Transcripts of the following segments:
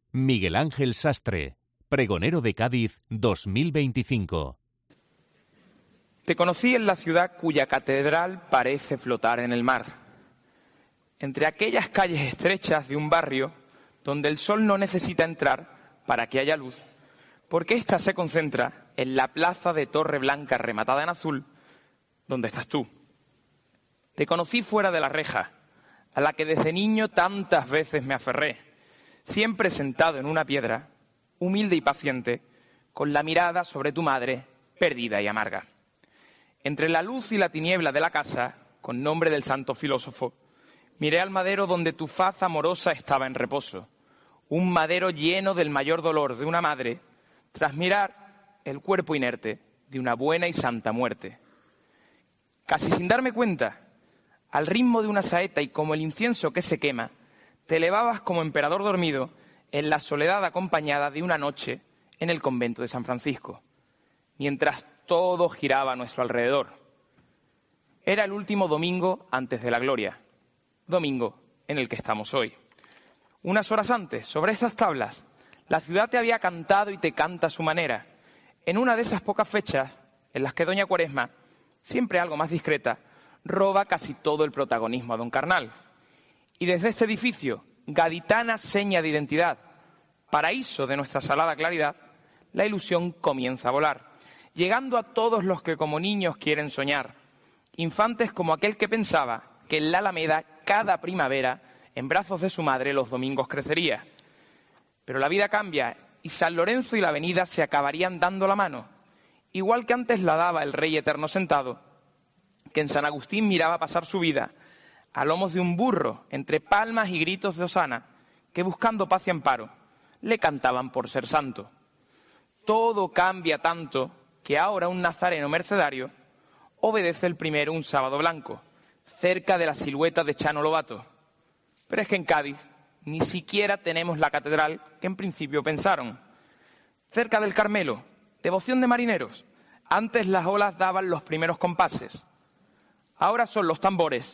Miguel Ángel Sastre, pregonero de Cádiz 2025. Te conocí en la ciudad cuya catedral parece flotar en el mar. Entre aquellas calles estrechas de un barrio donde el sol no necesita entrar para que haya luz, porque ésta se concentra en la plaza de Torre Blanca rematada en azul, donde estás tú. Te conocí fuera de la reja, a la que desde niño tantas veces me aferré, siempre sentado en una piedra, humilde y paciente, con la mirada sobre tu madre, perdida y amarga. Entre la luz y la tiniebla de la casa, con nombre del santo filósofo, miré al madero donde tu faz amorosa estaba en reposo, un madero lleno del mayor dolor de una madre, tras mirar el cuerpo inerte de una buena y santa muerte. Casi sin darme cuenta, al ritmo de una saeta y como el incienso que se quema, te elevabas como emperador dormido en la soledad acompañada de una noche en el convento de San Francisco, mientras todo giraba a nuestro alrededor. Era el último domingo antes de la gloria, domingo en el que estamos hoy. Unas horas antes, sobre estas tablas, la ciudad te había cantado y te canta a su manera, en una de esas pocas fechas en las que doña Cuaresma, siempre algo más discreta, roba casi todo el protagonismo a don Carnal. Y desde este edificio, gaditana seña de identidad, paraíso de nuestra salada claridad, la ilusión comienza a volar, llegando a todos los que como niños quieren soñar, infantes como aquel que pensaba que en la Alameda cada primavera, en brazos de su madre, los domingos crecería. Pero la vida cambia y San Lorenzo y la avenida se acabarían dando la mano, igual que antes la daba el Rey Eterno sentado, que en San Agustín miraba pasar su vida a lomos de un burro, entre palmas y gritos de hosana, que buscando paz y amparo, le cantaban por ser santo. Todo cambia tanto que ahora un nazareno mercedario obedece el primero un sábado blanco, cerca de la silueta de Chano Lobato. Pero es que en Cádiz ni siquiera tenemos la catedral que en principio pensaron. Cerca del Carmelo, devoción de marineros, antes las olas daban los primeros compases. Ahora son los tambores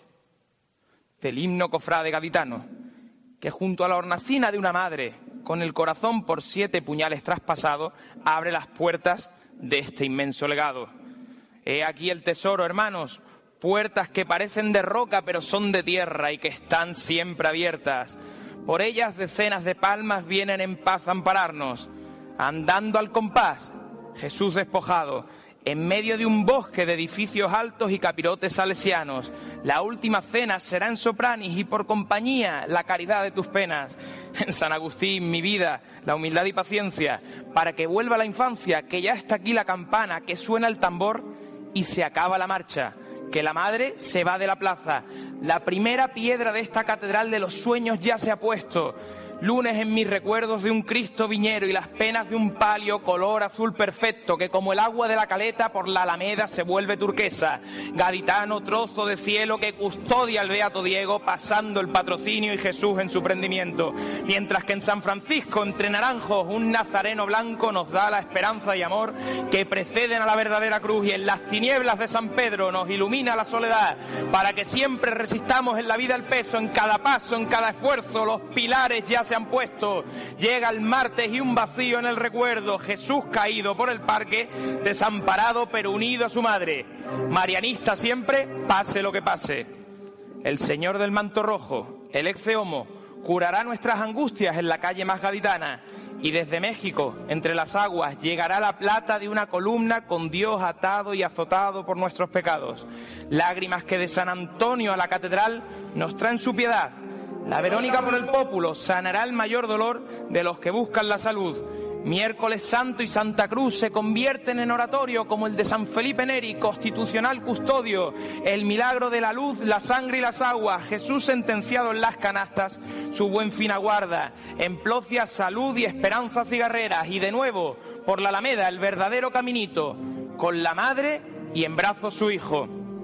del himno cofrade gaditano, que junto a la hornacina de una madre, con el corazón por 7 puñales traspasados, abre las puertas de este inmenso legado. He aquí el tesoro, hermanos, puertas que parecen de roca pero son de tierra y que están siempre abiertas. Por ellas decenas de palmas vienen en paz a ampararnos, andando al compás, Jesús despojado, en medio de un bosque de edificios altos y capirotes salesianos. La última cena será en Sopranis y por compañía la caridad de tus penas. En San Agustín, mi vida, la humildad y paciencia, para que vuelva la infancia, que ya está aquí la campana, que suena el tambor y se acaba la marcha, que la madre se va de la plaza. La primera piedra de esta catedral de los sueños ya se ha puesto. Lunes en mis recuerdos de un Cristo viñero y las penas de un palio color azul perfecto que como el agua de la caleta por la Alameda se vuelve turquesa. Gaditano trozo de cielo que custodia al Beato Diego pasando el patrocinio y Jesús en su prendimiento. Mientras que en San Francisco entre naranjos un nazareno blanco nos da la esperanza y amor que preceden a la verdadera cruz y en las tinieblas de San Pedro nos ilumina la soledad para que siempre resistamos en la vida el peso, en cada paso, en cada esfuerzo, los pilares ya se han puesto. Llega el martes y un vacío en el recuerdo. Jesús caído por el parque, desamparado pero unido a su madre. Marianista siempre, pase lo que pase. El Señor del manto rojo, el ex homo, curará nuestras angustias en la calle más gaditana. Y desde México, entre las aguas, llegará la plata de una columna con Dios atado y azotado por nuestros pecados. Lágrimas que de San Antonio a la catedral nos traen su piedad. La Verónica por el Pópulo sanará el mayor dolor de los que buscan la salud. Miércoles Santo y Santa Cruz se convierten en oratorio como el de San Felipe Neri, constitucional custodio. El milagro de la luz, la sangre y las aguas. Jesús sentenciado en las canastas, su buen fin aguarda. Emplocia salud y esperanza cigarreras. Y de nuevo, por la Alameda, el verdadero caminito, con la madre y en brazos su hijo.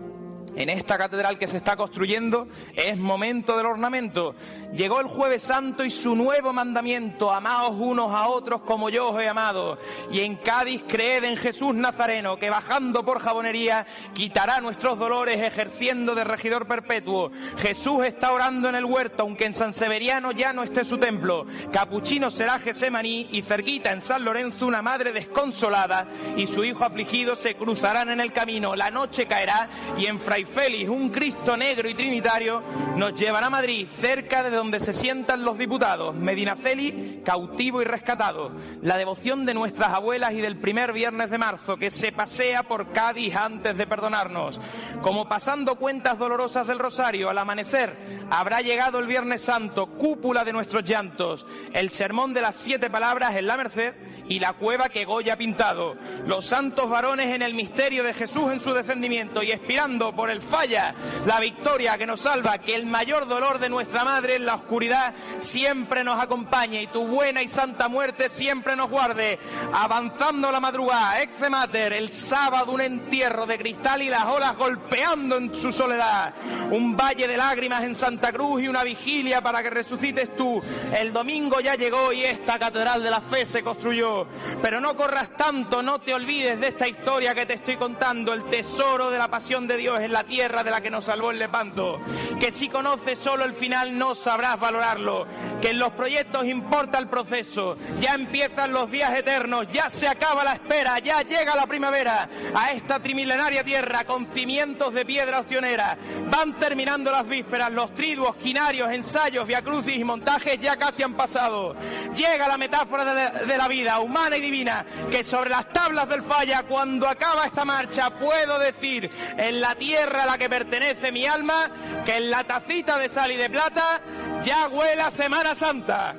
En esta catedral que se está construyendo es momento del ornamento. Llegó el Jueves Santo y su nuevo mandamiento: amaos unos a otros como yo os he amado. Y en Cádiz creed en Jesús Nazareno, que bajando por Jabonería quitará nuestros dolores ejerciendo de regidor perpetuo. Jesús está orando en el huerto, aunque en San Severiano ya no esté su templo. Capuchino será Gesemaní y cerquita en San Lorenzo una madre desconsolada y su hijo afligido se cruzarán en el camino. La noche caerá y en Fray Félix, un Cristo negro y trinitario, nos llevará a Madrid, cerca de donde se sientan los diputados. Medinaceli, cautivo y rescatado. La devoción de nuestras abuelas y del primer viernes de marzo, que se pasea por Cádiz antes de perdonarnos. Como pasando cuentas dolorosas del rosario, al amanecer habrá llegado el Viernes Santo, cúpula de nuestros llantos, el sermón de las 7 palabras en la Merced y la cueva que Goya ha pintado. Los santos varones en el misterio de Jesús en su descendimiento y expirando por el Falla, la victoria que nos salva, que el mayor dolor de nuestra madre en la oscuridad siempre nos acompañe y tu buena y santa muerte siempre nos guarde. Avanzando la madrugada, ex mater, el sábado un entierro de cristal y las olas golpeando en su soledad. Un valle de lágrimas en Santa Cruz y una vigilia para que resucites tú. El domingo ya llegó y esta catedral de la fe se construyó. Pero no corras tanto, no te olvides de esta historia que te estoy contando, el tesoro de la pasión de Dios en la tierra de la que nos salvó el Lepanto. Que si conoces solo el final no sabrás valorarlo, que en los proyectos importa el proceso, ya empiezan los días eternos, ya se acaba la espera, ya llega la primavera a esta trimilenaria tierra con cimientos de piedra opcionera. Van terminando las vísperas, los triduos, quinarios, ensayos, viacrucis y montajes ya casi han pasado. Llega la metáfora de la vida humana y divina, que sobre las tablas del Falla, cuando acaba esta marcha, puedo decir: en la tierra a la que pertenece mi alma, que en la tacita de sal y de plata ya huele a Semana Santa.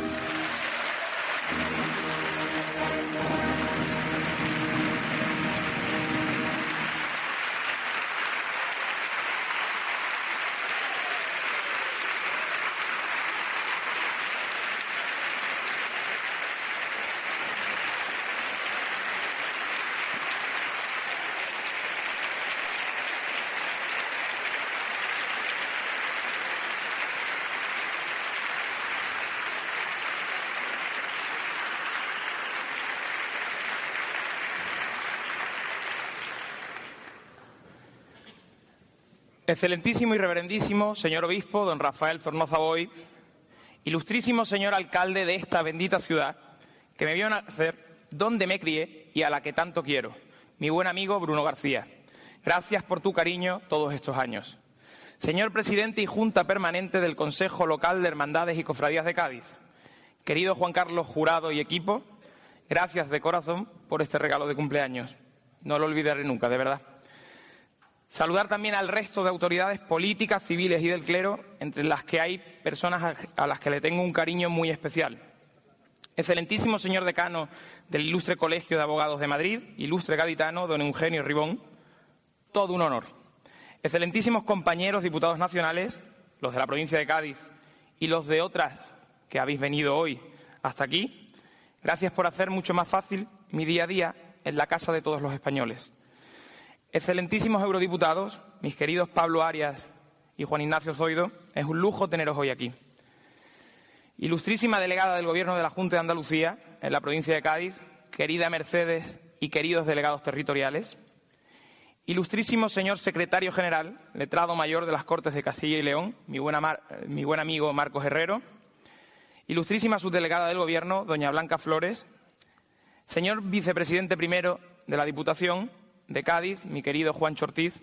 Excelentísimo y reverendísimo señor obispo, don Rafael Zornoza Boy, ilustrísimo señor alcalde de esta bendita ciudad, que me vio nacer, donde me crié y a la que tanto quiero, mi buen amigo Bruno García. Gracias por tu cariño todos estos años. Señor presidente y junta permanente del Consejo Local de Hermandades y Cofradías de Cádiz, querido Juan Carlos Jurado y equipo, gracias de corazón por este regalo de cumpleaños. No lo olvidaré nunca, de verdad. Saludar también al resto de autoridades políticas, civiles y del clero, entre las que hay personas a las que le tengo un cariño muy especial. Excelentísimo señor decano del Ilustre Colegio de Abogados de Madrid, ilustre gaditano, don Eugenio Ribón, todo un honor. Excelentísimos compañeros diputados nacionales, los de la provincia de Cádiz y los de otras que habéis venido hoy hasta aquí, gracias por hacer mucho más fácil mi día a día en la casa de todos los españoles. Excelentísimos eurodiputados, mis queridos Pablo Arias y Juan Ignacio Zoido, es un lujo teneros hoy aquí. Ilustrísima delegada del Gobierno de la Junta de Andalucía en la provincia de Cádiz, querida Mercedes y queridos delegados territoriales. Ilustrísimo señor secretario general, letrado mayor de las Cortes de Castilla y León, mi buen amigo Marcos Herrero. Ilustrísima subdelegada del Gobierno, doña Blanca Flores. Señor vicepresidente primero de la Diputación de Cádiz, mi querido Juan Ortiz.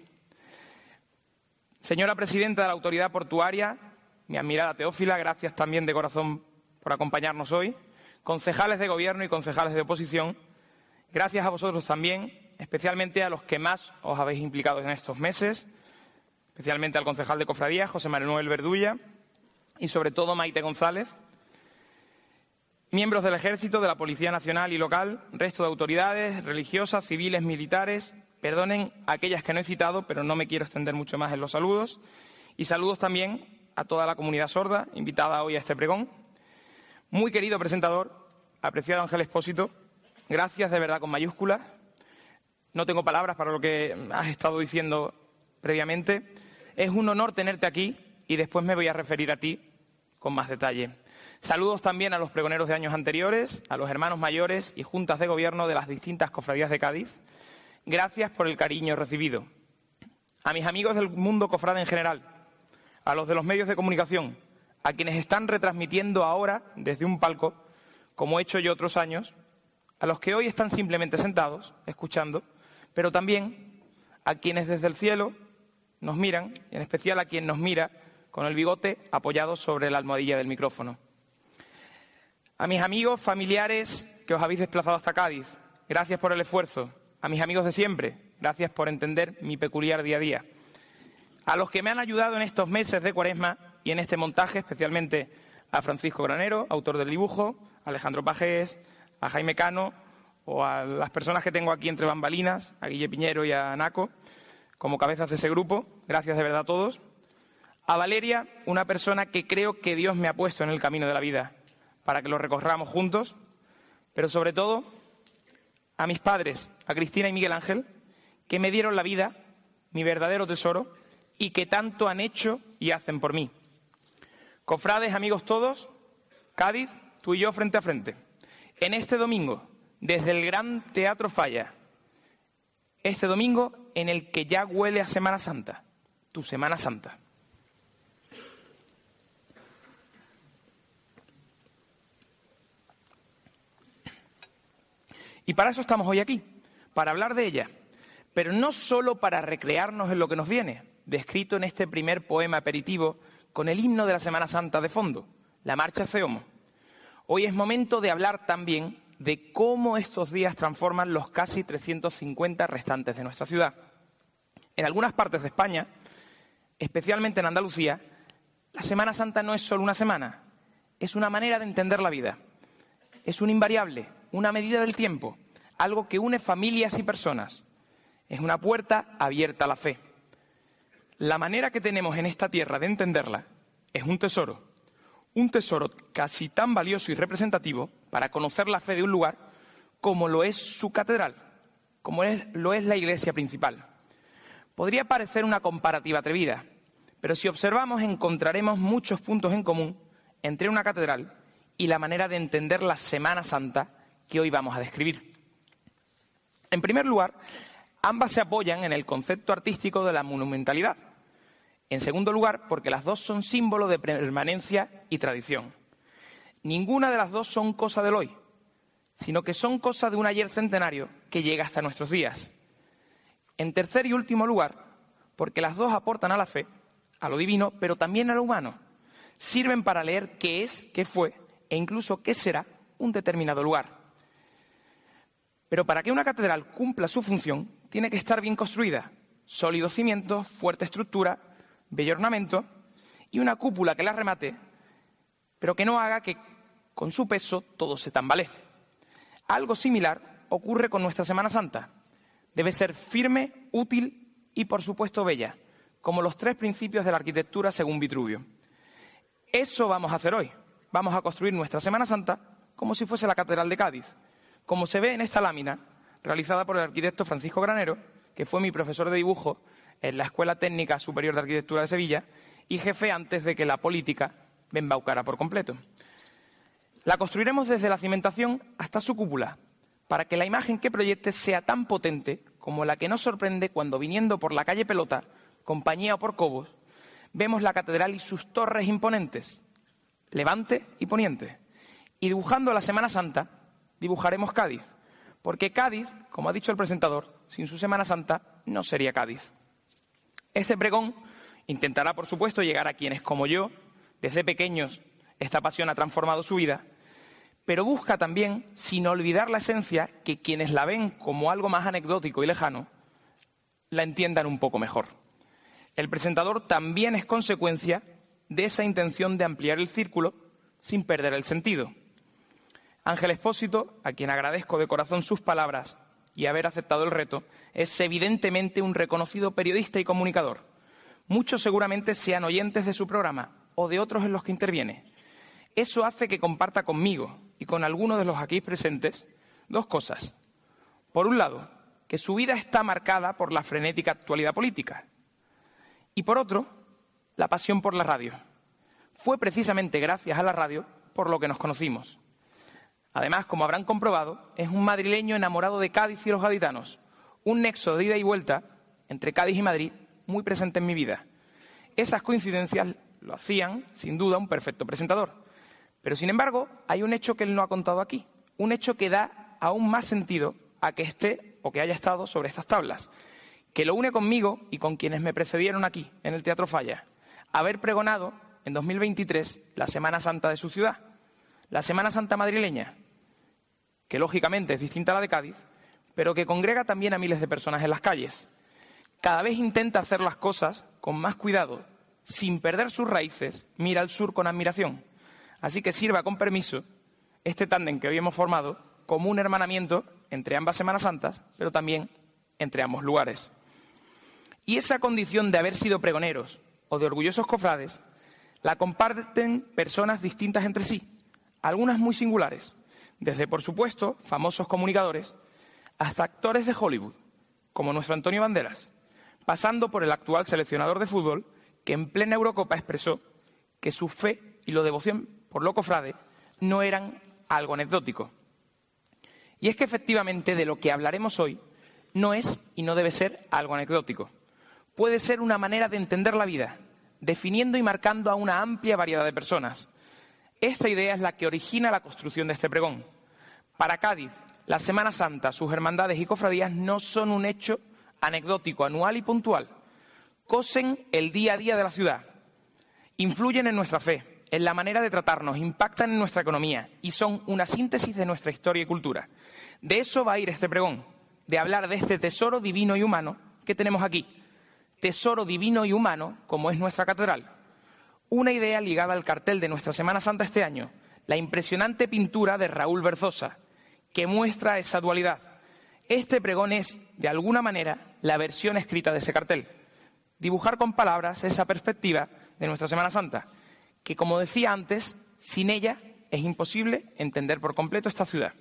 Señora presidenta de la Autoridad Portuaria, mi admirada Teófila, gracias también de corazón por acompañarnos hoy. Concejales de Gobierno y concejales de oposición, gracias a vosotros también, especialmente a los que más os habéis implicado en estos meses, especialmente al concejal de Cofradías, José Manuel Verdulla, y sobre todo Maite González. Miembros del Ejército, de la Policía Nacional y Local, resto de autoridades religiosas, civiles, militares. Perdonen a aquellas que no he citado, pero no me quiero extender mucho más en los saludos. Y saludos también a toda la comunidad sorda, invitada hoy a este pregón. Muy querido presentador, apreciado Ángel Expósito, gracias de verdad con mayúsculas. No tengo palabras para lo que has estado diciendo previamente, es un honor tenerte aquí y después me voy a referir a ti con más detalle. Saludos también a los pregoneros de años anteriores, a los hermanos mayores y juntas de gobierno de las distintas cofradías de Cádiz. Gracias por el cariño recibido. A mis amigos del mundo cofrade en general, a los de los medios de comunicación, a quienes están retransmitiendo ahora desde un palco, como he hecho yo otros años, a los que hoy están simplemente sentados, escuchando, pero también a quienes desde el cielo nos miran, y en especial a quien nos mira con el bigote apoyado sobre la almohadilla del micrófono. A mis amigos, familiares que os habéis desplazado hasta Cádiz, gracias por el esfuerzo. A mis amigos de siempre, gracias por entender mi peculiar día a día. A los que me han ayudado en estos meses de Cuaresma y en este montaje, especialmente a Francisco Granero, autor del dibujo, a Alejandro Pajés, a Jaime Cano o a las personas que tengo aquí entre bambalinas, a Guille Piñero y a Naco, como cabezas de ese grupo. Gracias de verdad a todos. A Valeria, una persona que creo que Dios me ha puesto en el camino de la vida, para que lo recorramos juntos, pero sobre todo a mis padres, a Cristina y Miguel Ángel, que me dieron la vida, mi verdadero tesoro, y que tanto han hecho y hacen por mí. Cofrades, amigos todos, Cádiz, tú y yo frente a frente. En este domingo, desde el Gran Teatro Falla, este domingo en el que ya huele a Semana Santa, tu Semana Santa. Y para eso estamos hoy aquí, para hablar de ella, pero no solo para recrearnos en lo que nos viene, descrito en este primer poema aperitivo con el himno de la Semana Santa de fondo, la Marcha Ceomo. Hoy es momento de hablar también de cómo estos días transforman los casi 350 restantes de nuestra ciudad. En algunas partes de España, especialmente en Andalucía, la Semana Santa no es solo una semana, es una manera de entender la vida. Es un invariable, una medida del tiempo, algo que une familias y personas. Es una puerta abierta a la fe. La manera que tenemos en esta tierra de entenderla es un tesoro casi tan valioso y representativo para conocer la fe de un lugar como lo es su catedral, como lo es la iglesia principal. Podría parecer una comparativa atrevida, pero si observamos encontraremos muchos puntos en común entre una catedral y la manera de entender la Semana Santa que hoy vamos a describir. En primer lugar, ambas se apoyan en el concepto artístico de la monumentalidad. En segundo lugar, porque las dos son símbolo de permanencia y tradición. Ninguna de las dos son cosa del hoy, sino que son cosa de un ayer centenario que llega hasta nuestros días. En tercer y último lugar, porque las dos aportan a la fe, a lo divino, pero también a lo humano. Sirven para leer qué es, qué fue e incluso qué será un determinado lugar. Pero para que una catedral cumpla su función, tiene que estar bien construida. Sólidos cimientos, fuerte estructura, bello ornamento y una cúpula que la remate, pero que no haga que con su peso todo se tambalee. Algo similar ocurre con nuestra Semana Santa. Debe ser firme, útil y, por supuesto, bella, como los tres principios de la arquitectura según Vitruvio. Eso vamos a hacer hoy. Vamos a construir nuestra Semana Santa como si fuese la Catedral de Cádiz, como se ve en esta lámina realizada por el arquitecto Francisco Granero, que fue mi profesor de dibujo en la Escuela Técnica Superior de Arquitectura de Sevilla y jefe antes de que la política me embaucara por completo. La construiremos desde la cimentación hasta su cúpula, para que la imagen que proyecte sea tan potente como la que nos sorprende cuando, viniendo por la calle Pelota, Compañía o por Cobos, vemos la catedral y sus torres imponentes, Levante y Poniente. Y dibujando la Semana Santa, dibujaremos Cádiz, porque Cádiz, como ha dicho el presentador, sin su Semana Santa no sería Cádiz. Este pregón intentará, por supuesto, llegar a quienes, como yo, desde pequeños, esta pasión ha transformado su vida, pero busca también, sin olvidar la esencia, que quienes la ven como algo más anecdótico y lejano, la entiendan un poco mejor. El presentador también es consecuencia de esa intención de ampliar el círculo sin perder el sentido. Ángel Expósito, a quien agradezco de corazón sus palabras y haber aceptado el reto, es evidentemente un reconocido periodista y comunicador. Muchos seguramente sean oyentes de su programa o de otros en los que interviene. Eso hace que comparta conmigo y con algunos de los aquí presentes dos cosas. Por un lado, que su vida está marcada por la frenética actualidad política. Y por otro, la pasión por la radio. Fue precisamente gracias a la radio por lo que nos conocimos. Además, como habrán comprobado, es un madrileño enamorado de Cádiz y los gaditanos, un nexo de ida y vuelta entre Cádiz y Madrid muy presente en mi vida. Esas coincidencias lo hacían, sin duda, un perfecto presentador. Pero, sin embargo, hay un hecho que él no ha contado aquí, un hecho que da aún más sentido a que esté o que haya estado sobre estas tablas, que lo une conmigo y con quienes me precedieron aquí, en el Teatro Falla, haber pregonado en 2023 la Semana Santa de su ciudad, la Semana Santa madrileña, que lógicamente es distinta a la de Cádiz, pero que congrega también a miles de personas en las calles. Cada vez intenta hacer las cosas con más cuidado, sin perder sus raíces, mira al sur con admiración. Así que sirva, con permiso, este tándem que hoy hemos formado como un hermanamiento entre ambas Semanas Santas, pero también entre ambos lugares. Y esa condición de haber sido pregoneros o de orgullosos cofrades la comparten personas distintas entre sí, algunas muy singulares, desde, por supuesto, famosos comunicadores hasta actores de Hollywood, como nuestro Antonio Banderas, pasando por el actual seleccionador de fútbol que en plena Eurocopa expresó que su fe y la devoción por lo cofrade no eran algo anecdótico. Y es que efectivamente de lo que hablaremos hoy no es y no debe ser algo anecdótico. Puede ser una manera de entender la vida, definiendo y marcando a una amplia variedad de personas. Esta idea es la que origina la construcción de este pregón. Para Cádiz, la Semana Santa, sus hermandades y cofradías no son un hecho anecdótico, anual y puntual. Cosen el día a día de la ciudad, influyen en nuestra fe, en la manera de tratarnos, impactan en nuestra economía y son una síntesis de nuestra historia y cultura. De eso va a ir este pregón, de hablar de este tesoro divino y humano que tenemos aquí. Tesoro divino y humano como es nuestra catedral. Una idea ligada al cartel de nuestra Semana Santa este año, la impresionante pintura de Raúl Berzosa, que muestra esa dualidad. Este pregón es, de alguna manera, la versión escrita de ese cartel. Dibujar con palabras esa perspectiva de nuestra Semana Santa, que, como decía antes, sin ella es imposible entender por completo esta ciudad.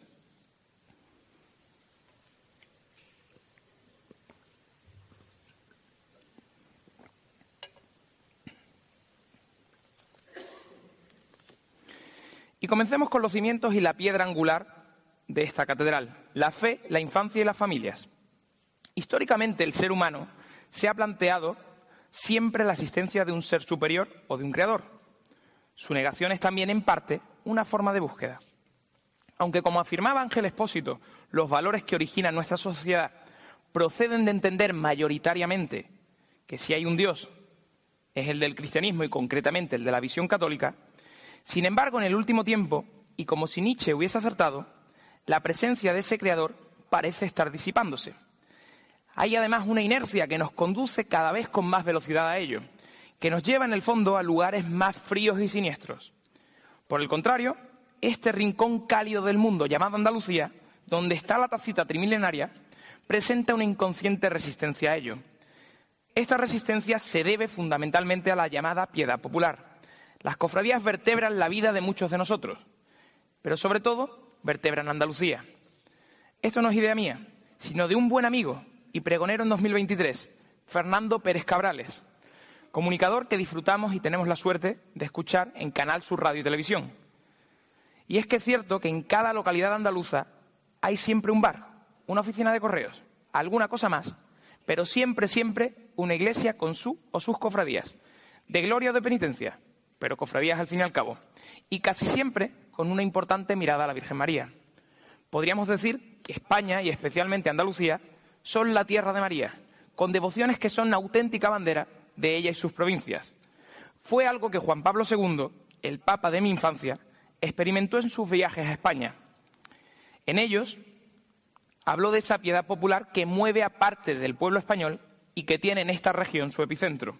Y comencemos con los cimientos y la piedra angular de esta catedral, la fe, la infancia y las familias. Históricamente, el ser humano se ha planteado siempre la existencia de un ser superior o de un creador. Su negación es también, en parte, una forma de búsqueda. Aunque, como afirmaba Ángel Expósito, los valores que originan nuestra sociedad proceden de entender mayoritariamente que si hay un Dios es el del cristianismo y concretamente el de la visión católica. Sin embargo, en el último tiempo, y como si Nietzsche hubiese acertado, la presencia de ese creador parece estar disipándose. Hay además una inercia que nos conduce cada vez con más velocidad a ello, que nos lleva en el fondo a lugares más fríos y siniestros. Por el contrario, este rincón cálido del mundo llamado Andalucía, donde está la tacita trimilenaria, presenta una inconsciente resistencia a ello. Esta resistencia se debe fundamentalmente a la llamada piedad popular. Las cofradías vertebran la vida de muchos de nosotros, pero sobre todo vertebran Andalucía. Esto no es idea mía, sino de un buen amigo y pregonero en 2023, Fernando Pérez Cabrales, comunicador que disfrutamos y tenemos la suerte de escuchar en Canal Sur Radio y Televisión. Y es que es cierto que en cada localidad andaluza hay siempre un bar, una oficina de correos, alguna cosa más, pero siempre, siempre una iglesia con su o sus cofradías, de gloria o de penitencia, pero cofradías al fin y al cabo, y casi siempre con una importante mirada a la Virgen María. Podríamos decir que España, y especialmente Andalucía, son la tierra de María, con devociones que son auténtica bandera de ella y sus provincias. Fue algo que Juan Pablo II, el Papa de mi infancia, experimentó en sus viajes a España. En ellos habló de esa piedad popular que mueve a parte del pueblo español y que tiene en esta región su epicentro.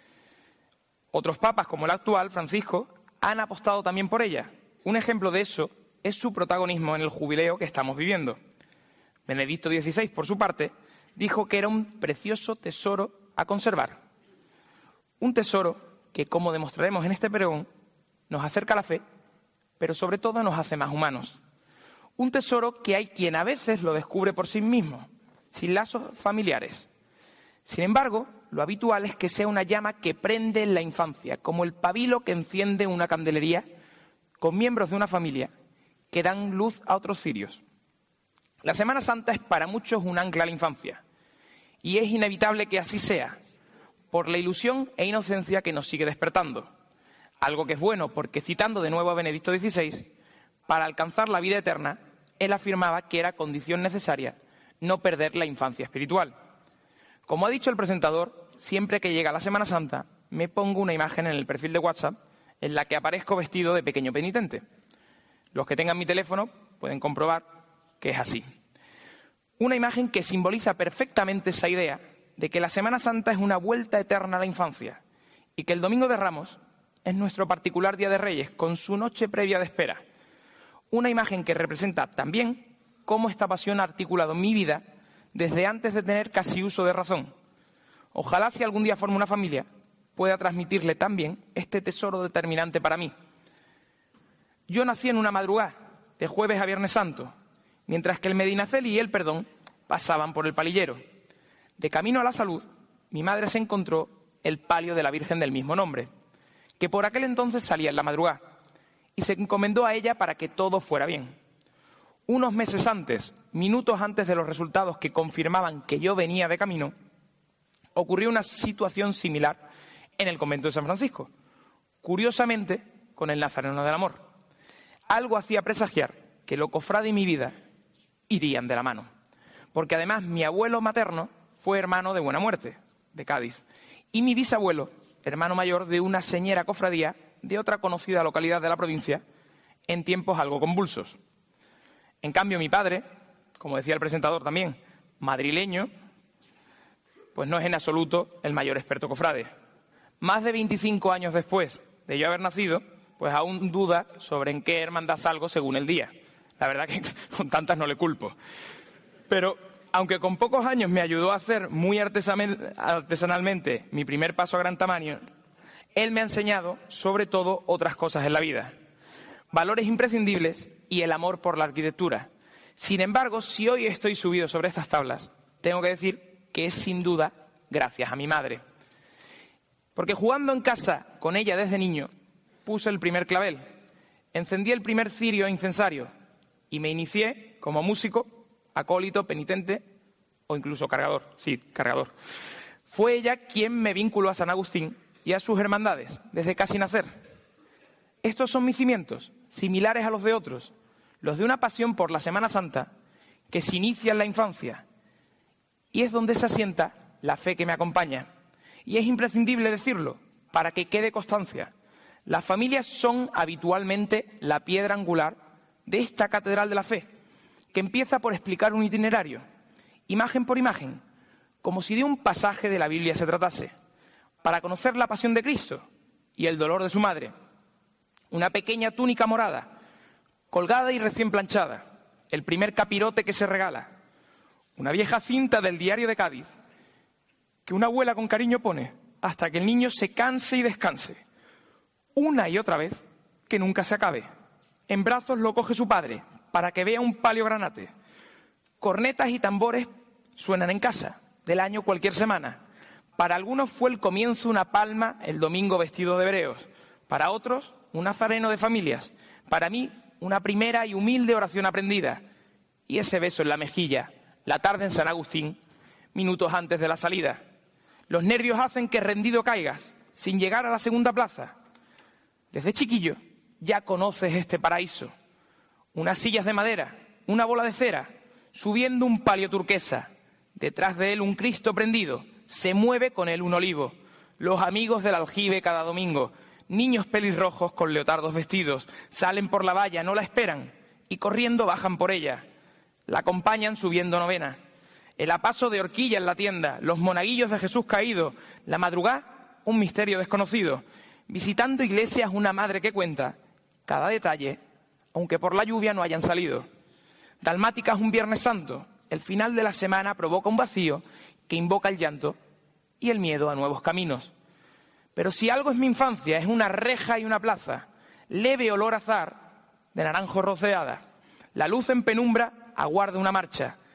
Otros papas, como el actual, Francisco, han apostado también por ella. Un ejemplo de eso es su protagonismo en el jubileo que estamos viviendo. Benedicto XVI, por su parte, dijo que era un precioso tesoro a conservar. Un tesoro que, como demostraremos en este pregón, nos acerca a la fe, pero sobre todo nos hace más humanos. Un tesoro que hay quien a veces lo descubre por sí mismo, sin lazos familiares. Sin embargo, lo habitual es que sea una llama que prende en la infancia, como el pabilo que enciende una candelería, con miembros de una familia que dan luz a otros cirios. La Semana Santa es para muchos un ancla a la infancia, y es inevitable que así sea, por la ilusión e inocencia que nos sigue despertando. Algo que es bueno, porque citando de nuevo a Benedicto XVI, para alcanzar la vida eterna, él afirmaba que era condición necesaria no perder la infancia espiritual. Como ha dicho el presentador, siempre que llega la Semana Santa, me pongo una imagen en el perfil de WhatsApp en la que aparezco vestido de pequeño penitente. Los que tengan mi teléfono pueden comprobar que es así. Una imagen que simboliza perfectamente esa idea de que la Semana Santa es una vuelta eterna a la infancia y que el Domingo de Ramos es nuestro particular Día de Reyes con su noche previa de espera. Una imagen que representa también cómo esta pasión ha articulado mi vida desde antes de tener casi uso de razón. Ojalá, si algún día formo una familia, pueda transmitirle también este tesoro determinante para mí. Yo nací en una madrugada, de Jueves a Viernes Santo, mientras que el Medinaceli y el Perdón pasaban por el palillero. De camino a la Salud, mi madre se encontró el palio de la Virgen del mismo nombre, que por aquel entonces salía en la madrugada, y se encomendó a ella para que todo fuera bien. Unos meses antes, minutos antes de los resultados que confirmaban que yo venía de camino, ocurrió una situación similar en el convento de San Francisco, curiosamente con el Nazareno del Amor. Algo hacía presagiar que lo cofrade y mi vida irían de la mano, porque además mi abuelo materno fue hermano de Buena Muerte, de Cádiz, y mi bisabuelo, hermano mayor de una señera cofradía de otra conocida localidad de la provincia, en tiempos algo convulsos. En cambio, mi padre, como decía el presentador también, madrileño, pues no es en absoluto el mayor experto cofrade. Más de 25 años después de yo haber nacido, pues aún duda sobre en qué hermandad salgo según el día. La verdad que con tantas no le culpo. Pero, aunque con pocos años me ayudó a hacer muy artesanalmente mi primer paso a gran tamaño, él me ha enseñado, sobre todo, otras cosas en la vida. Valores imprescindibles y el amor por la arquitectura. Sin embargo, si hoy estoy subido sobre estas tablas, tengo que decir que es sin duda gracias a mi madre. Porque jugando en casa con ella desde niño, puse el primer clavel, encendí el primer cirio e incensario y me inicié como músico, acólito, penitente o incluso cargador. Sí, cargador. Fue ella quien me vinculó a San Agustín y a sus hermandades desde casi nacer. Estos son mis cimientos, similares a los de otros, los de una pasión por la Semana Santa que se inicia en la infancia y es donde se asienta la fe que me acompaña. Y es imprescindible decirlo para que quede constancia. Las familias son habitualmente la piedra angular de esta catedral de la fe, que empieza por explicar un itinerario, imagen por imagen, como si de un pasaje de la Biblia se tratase, para conocer la pasión de Cristo y el dolor de su madre. Una pequeña túnica morada, colgada y recién planchada, el primer capirote que se regala, una vieja cinta del Diario de Cádiz, que una abuela con cariño pone hasta que el niño se canse y descanse, una y otra vez, que nunca se acabe. En brazos lo coge su padre, para que vea un palio granate. Cornetas y tambores suenan en casa, del año cualquier semana. Para algunos fue el comienzo una palma el domingo vestido de hebreos, para otros un nazareno de familias, para mí una primera y humilde oración aprendida, y ese beso en la mejilla, la tarde en San Agustín, minutos antes de la salida. Los nervios hacen que rendido caigas, sin llegar a la segunda plaza. Desde chiquillo ya conoces este paraíso. Unas sillas de madera, una bola de cera, subiendo un palio turquesa. Detrás de él un Cristo prendido, se mueve con él un olivo. Los amigos del aljibe cada domingo, niños pelirrojos con leotardos vestidos, salen por la valla, no la esperan, y corriendo bajan por ella. La acompañan subiendo novena. El apaso de horquilla en la tienda, los monaguillos de Jesús caído, la madrugada, un misterio desconocido. Visitando iglesias, una madre que cuenta cada detalle, aunque por la lluvia no hayan salido. Dalmáticas un Viernes Santo, el final de la semana provoca un vacío que invoca el llanto y el miedo a nuevos caminos. Pero si algo es mi infancia, es una reja y una plaza, leve olor a azahar de naranjo roceada. La luz en penumbra aguarda una marcha.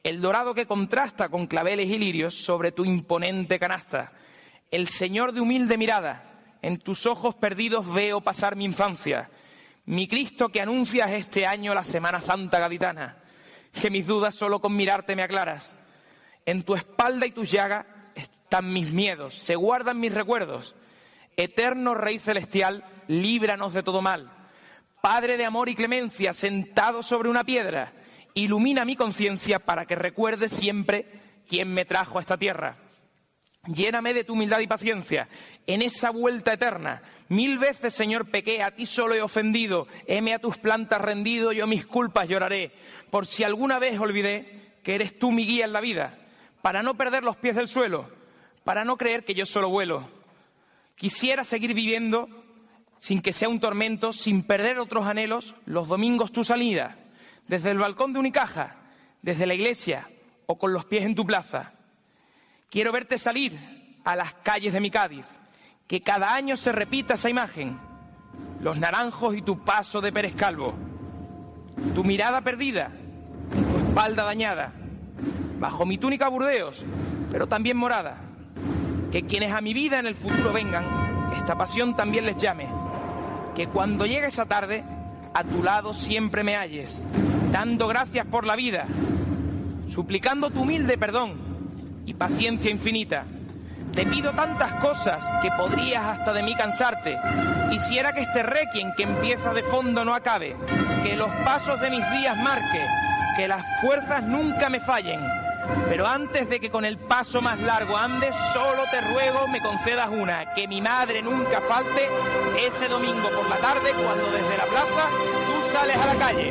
el dorado que contrasta con claveles y lirios sobre tu imponente canasta. El Señor de humilde mirada, en tus ojos perdidos veo pasar mi infancia. Mi Cristo que anuncias este año la Semana Santa gaditana, que mis dudas solo con mirarte me aclaras. En tu espalda y tus llagas están mis miedos, se guardan mis recuerdos. Eterno Rey Celestial, líbranos de todo mal. Padre de amor y clemencia, sentado sobre una piedra, ilumina mi conciencia para que recuerde siempre quién me trajo a esta tierra. Lléname de tu humildad y paciencia en esa vuelta eterna. 1000 veces, Señor, pequé, a ti solo he ofendido. Heme a tus plantas rendido, yo mis culpas lloraré. Por si alguna vez olvidé que eres tú mi guía en la vida, para no perder los pies del suelo, para no creer que yo solo vuelo. Quisiera seguir viviendo sin que sea un tormento, sin perder otros anhelos, los domingos tu salida, desde el balcón de Unicaja, desde la iglesia o con los pies en tu plaza. Quiero verte salir a las calles de mi Cádiz, que cada año se repita esa imagen, los naranjos y tu paso de Pérez Calvo, tu mirada perdida, tu espalda dañada, bajo mi túnica Burdeos, pero también morada, que quienes a mi vida en el futuro vengan, esta pasión también les llame, que cuando llegue esa tarde, a tu lado siempre me halles, dando gracias por la vida, suplicando tu humilde perdón y paciencia infinita. Te pido tantas cosas que podrías hasta de mí cansarte. Quisiera que este requiem que empieza de fondo no acabe, que los pasos de mis días marque, que las fuerzas nunca me fallen. Pero antes de que con el paso más largo andes, solo te ruego me concedas una, que mi madre nunca falte ese domingo por la tarde cuando desde la plaza tú sales a la calle.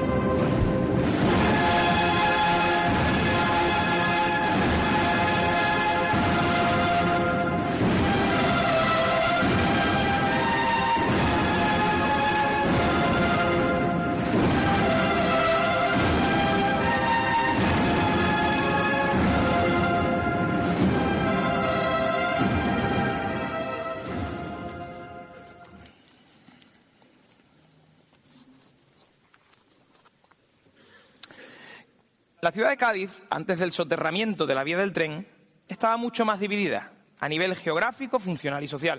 La ciudad de Cádiz, antes del soterramiento de la vía del tren, estaba mucho más dividida a nivel geográfico, funcional y social.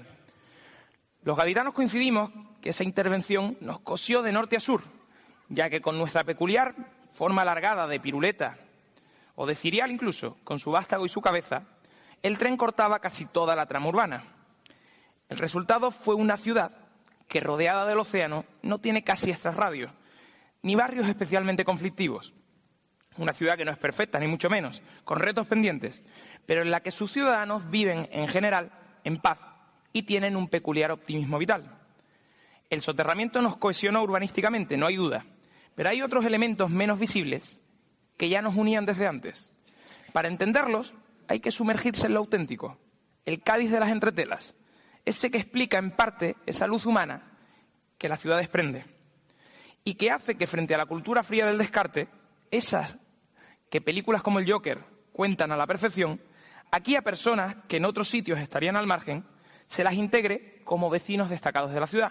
Los gaditanos coincidimos que esa intervención nos cosió de norte a sur, ya que con nuestra peculiar forma alargada de piruleta o de cirial incluso, con su vástago y su cabeza, el tren cortaba casi toda la trama urbana. El resultado fue una ciudad que, rodeada del océano, no tiene casi extrarradios, ni barrios especialmente conflictivos. Una ciudad que no es perfecta, ni mucho menos, con retos pendientes, pero en la que sus ciudadanos viven, en general, en paz y tienen un peculiar optimismo vital. El soterramiento nos cohesionó urbanísticamente, no hay duda, pero hay otros elementos menos visibles que ya nos unían desde antes. Para entenderlos, hay que sumergirse en lo auténtico, el Cádiz de las entretelas, ese que explica en parte esa luz humana que la ciudad desprende y que hace que, frente a la cultura fría del descarte, esas que películas como El Joker cuentan a la perfección, aquí a personas que en otros sitios estarían al margen, se las integre como vecinos destacados de la ciudad.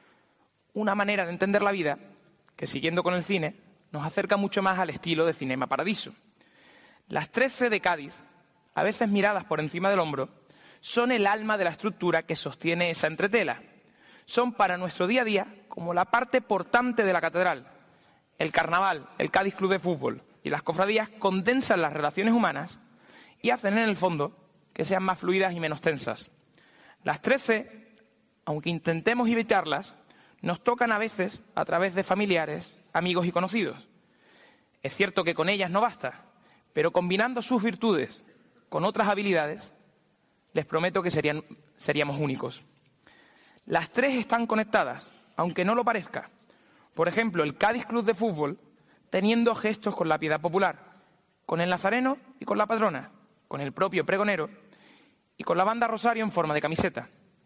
Una manera de entender la vida que, siguiendo con el cine, nos acerca mucho más al estilo de Cinema Paradiso. Las 13 de Cádiz, a veces miradas por encima del hombro, son el alma de la estructura que sostiene esa entretela. Son para nuestro día a día como la parte portante de la catedral. El carnaval, el Cádiz Club de Fútbol y las cofradías condensan las relaciones humanas y hacen en el fondo que sean más fluidas y menos tensas. Las 13, aunque intentemos evitarlas, nos tocan a veces a través de familiares, amigos y conocidos. Es cierto que con ellas no basta, pero combinando sus virtudes con otras habilidades, les prometo que seríamos únicos. Las 3 están conectadas, aunque no lo parezca. Por ejemplo, el Cádiz Club de Fútbol, teniendo gestos con la Piedad Popular, con el Nazareno y con la Patrona, con el propio pregonero y con la banda Rosario en forma de camiseta.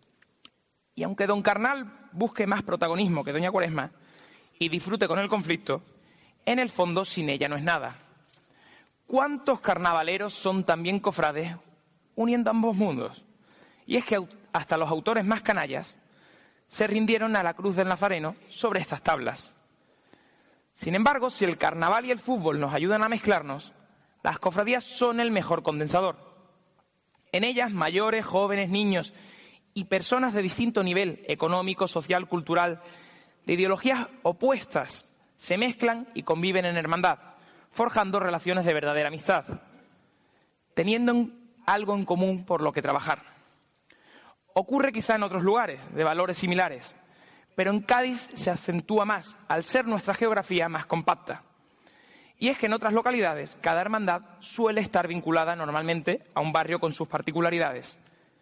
Y aunque don Carnal busque más protagonismo que doña Cuaresma y disfrute con el conflicto, en el fondo sin ella no es nada. ¿Cuántos carnavaleros son también cofrades uniendo ambos mundos? Y es que hasta los autores más canallas se rindieron a la cruz del Nazareno sobre estas tablas. Sin embargo, si el carnaval y el fútbol nos ayudan a mezclarnos, Las cofradías son el mejor condensador. En ellas, mayores, jóvenes, niños y personas de distinto nivel económico, social, cultural, de ideologías opuestas, se mezclan y conviven en hermandad, forjando relaciones de verdadera amistad, teniendo algo en común por lo que trabajar. Ocurre quizá en otros lugares de valores similares, pero en Cádiz se acentúa más al ser nuestra geografía más compacta. Y es que en otras localidades cada hermandad suele estar vinculada normalmente a un barrio con sus particularidades.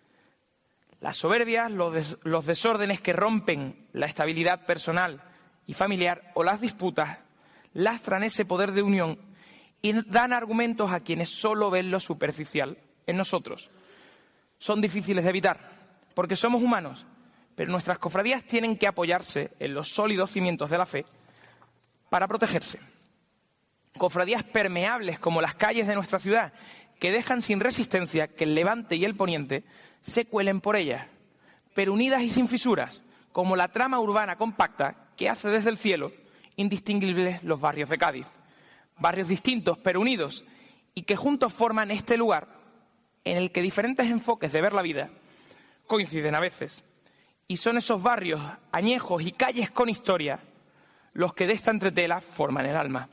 Las soberbias, los desórdenes que rompen la estabilidad personal y familiar o las disputas lastran ese poder de unión y dan argumentos a quienes solo ven lo superficial en nosotros. Son difíciles de evitar, porque somos humanos, pero nuestras cofradías tienen que apoyarse en los sólidos cimientos de la fe para protegerse. Cofradías permeables como las calles de nuestra ciudad, que dejan sin resistencia que el levante y el poniente se cuelen por ellas, pero unidas y sin fisuras, como la trama urbana compacta que hace desde el cielo indistinguibles los barrios de Cádiz. Barrios distintos pero unidos y que juntos forman este lugar en el que diferentes enfoques de ver la vida coinciden a veces. Y son esos barrios añejos y calles con historia los que de esta entretela forman el alma.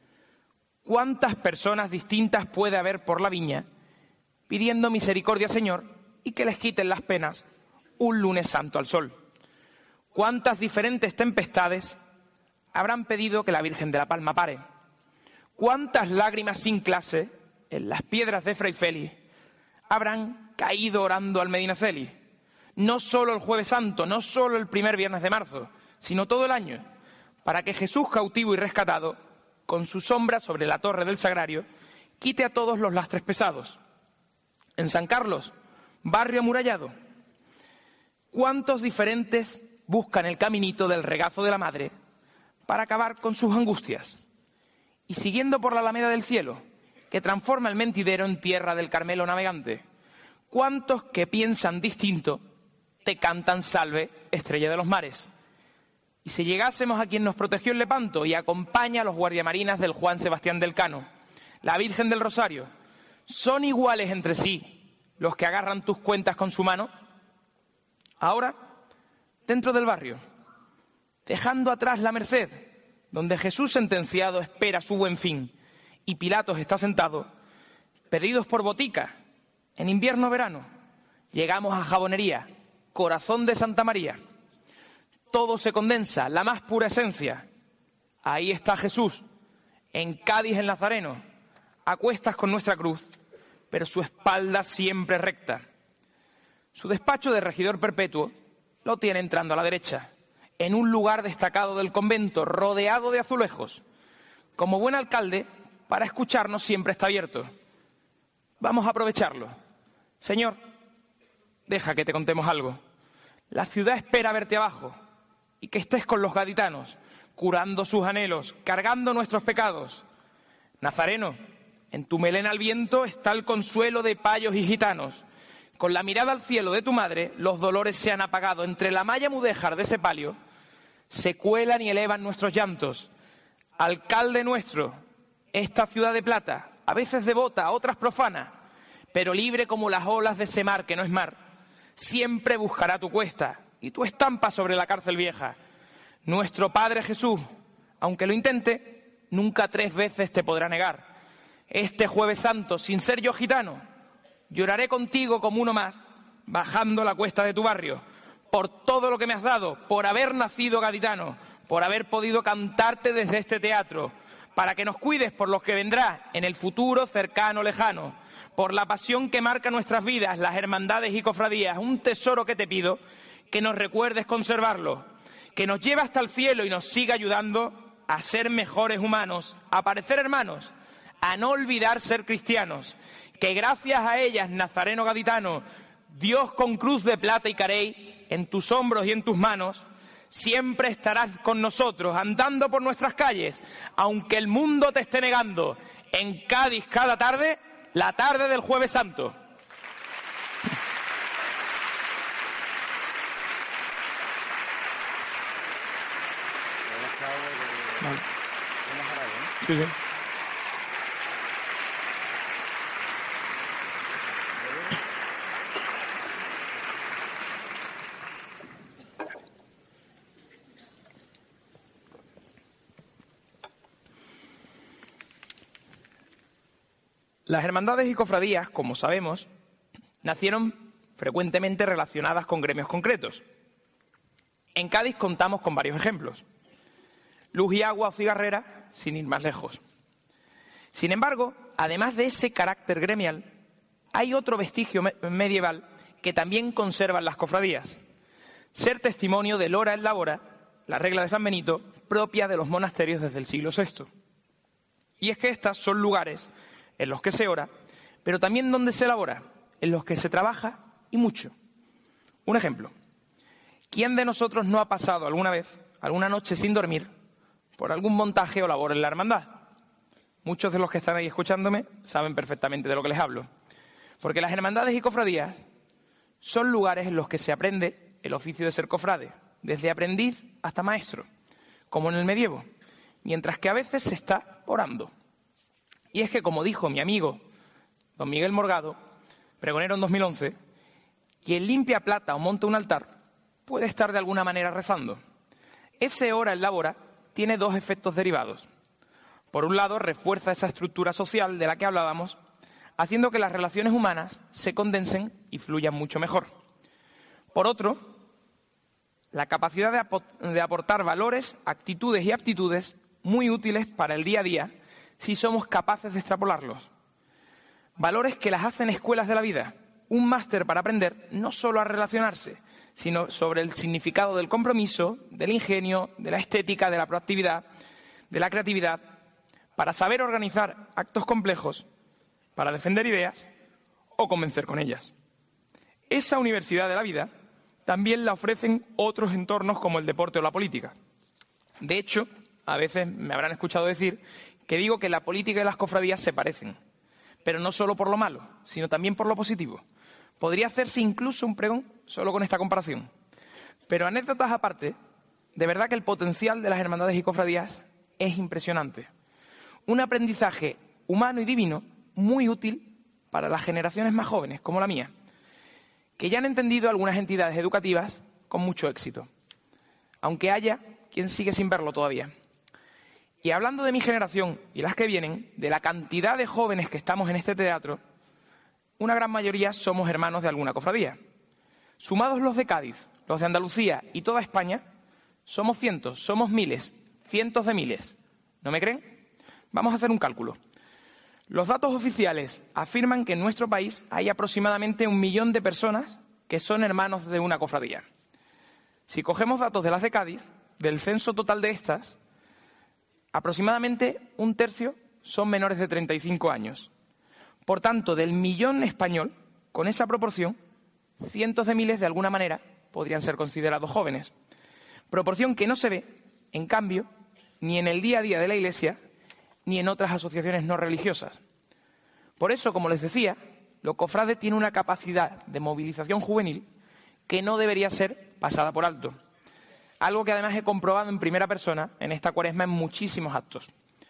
¿Cuántas personas distintas puede haber por la viña pidiendo misericordia, Señor, y que les quiten las penas un lunes santo al sol? ¿Cuántas diferentes tempestades habrán pedido que la Virgen de la Palma pare? ¿Cuántas lágrimas sin clase en las piedras de Fray Félix habrán caído orando al Medinaceli? No solo el Jueves Santo, no solo el primer viernes de marzo, sino todo el año, para que Jesús cautivo y rescatado, con su sombra sobre la torre del Sagrario, quite a todos los lastres pesados. En San Carlos, barrio amurallado, ¿cuántos diferentes buscan el caminito del regazo de la Madre para acabar con sus angustias? Y siguiendo por la Alameda del Cielo, que transforma el Mentidero en tierra del Carmelo navegante, ¿cuántos que piensan distinto te cantan salve, estrella de los mares? Y si llegásemos a quien nos protegió en Lepanto y acompaña a los guardiamarinas del Juan Sebastián del Cano, la Virgen del Rosario, ¿son iguales entre sí los que agarran tus cuentas con su mano? Ahora, dentro del barrio, dejando atrás la Merced, donde Jesús sentenciado espera su buen fin y Pilatos está sentado, perdidos por Botica, en invierno-verano, llegamos a Jabonería, corazón de Santa María. Todo se condensa, la más pura esencia. Ahí está Jesús, en Cádiz el Nazareno, a cuestas con nuestra cruz, pero su espalda siempre recta. Su despacho de regidor perpetuo lo tiene entrando a la derecha, en un lugar destacado del convento, rodeado de azulejos. Como buen alcalde, para escucharnos siempre está abierto. Vamos a aprovecharlo. Señor, deja que te contemos algo. La ciudad espera verte abajo y que estés con los gaditanos, curando sus anhelos, cargando nuestros pecados. Nazareno, en tu melena al viento está el consuelo de payos y gitanos. Con la mirada al cielo de tu madre, los dolores se han apagado. Entre la malla mudéjar de ese palio, se cuelan y elevan nuestros llantos. Alcalde nuestro, esta ciudad de plata, a veces devota, a otras profana, pero libre como las olas de ese mar que no es mar, siempre buscará tu cuesta y tu estampa sobre la cárcel vieja. Nuestro Padre Jesús, aunque lo intente, nunca 3 veces te podrá negar. Este Jueves Santo, sin ser yo gitano, lloraré contigo como uno más, bajando la cuesta de tu barrio, por todo lo que me has dado, por haber nacido gaditano, por haber podido cantarte desde este teatro, para que nos cuides por los que vendrá en el futuro cercano o lejano, por la pasión que marca nuestras vidas, las hermandades y cofradías, un tesoro que te pido, que nos recuerdes conservarlo, que nos lleve hasta el cielo y nos siga ayudando a ser mejores humanos, a parecer hermanos, a no olvidar ser cristianos, que gracias a ellas, Nazareno gaditano, Dios con cruz de plata y carey, en tus hombros y en tus manos, siempre estarás con nosotros, andando por nuestras calles, aunque el mundo te esté negando. En Cádiz cada tarde, la tarde del Jueves Santo. Sí, sí. Las hermandades y cofradías, como sabemos, nacieron frecuentemente relacionadas con gremios concretos. En Cádiz contamos con varios ejemplos. Luz y Agua o Cigarrera, sin ir más lejos. Sin embargo, además de ese carácter gremial, hay otro vestigio medieval que también conservan las cofradías. Ser testimonio del hora en la hora, la regla de San Benito, propia de los monasterios desde el siglo VI. Y es que estas son lugares en los que se ora, pero también donde se elabora, en los que se trabaja y mucho. Un ejemplo. ¿Quién de nosotros no ha pasado alguna vez, alguna noche sin dormir, por algún montaje o labor en la hermandad? Muchos de los que están ahí escuchándome saben perfectamente de lo que les hablo. Porque las hermandades y cofradías son lugares en los que se aprende el oficio de ser cofrade, desde aprendiz hasta maestro, como en el medievo, mientras que a veces se está orando. Y es que, como dijo mi amigo don Miguel Morgado, pregonero en 2011, quien limpia plata o monta un altar puede estar de alguna manera rezando. Ese ora en la hora tiene dos efectos derivados. Por un lado, refuerza esa estructura social de la que hablábamos, haciendo que las relaciones humanas se condensen y fluyan mucho mejor. Por otro, la capacidad de aportar valores, actitudes y aptitudes muy útiles para el día a día si somos capaces de extrapolarlos. Valores que las hacen escuelas de la vida, un máster para aprender no solo a relacionarse, sino sobre el significado del compromiso, del ingenio, de la estética, de la proactividad, de la creatividad, para saber organizar actos complejos, para defender ideas o convencer con ellas. Esa universidad de la vida también la ofrecen otros entornos como el deporte o la política. De hecho, a veces me habrán escuchado decir que digo que la política y las cofradías se parecen, pero no solo por lo malo, sino también por lo positivo. Podría hacerse incluso un pregón solo con esta comparación. Pero anécdotas aparte, de verdad que el potencial de las hermandades y cofradías es impresionante. Un aprendizaje humano y divino muy útil para las generaciones más jóvenes, como la mía, que ya han entendido algunas entidades educativas con mucho éxito, aunque haya quien sigue sin verlo todavía. Y hablando de mi generación y las que vienen, de la cantidad de jóvenes que estamos en este teatro, una gran mayoría somos hermanos de alguna cofradía. Sumados los de Cádiz, los de Andalucía y toda España, somos cientos, somos miles, cientos de miles. ¿No me creen? Vamos a hacer un cálculo. Los datos oficiales afirman que en nuestro país hay aproximadamente 1 millón de personas que son hermanos de una cofradía. Si cogemos datos de las de Cádiz, del censo total de estas, aproximadamente 1/3 son menores de 35 años. Por tanto, del millón español, con esa proporción, cientos de miles de alguna manera podrían ser considerados jóvenes. Proporción que no se ve, en cambio, ni en el día a día de la Iglesia, ni en otras asociaciones no religiosas. Por eso, como les decía, lo cofrade tiene una capacidad de movilización juvenil que no debería ser pasada por alto. Algo que además he comprobado en primera persona en esta Cuaresma en muchísimos actos.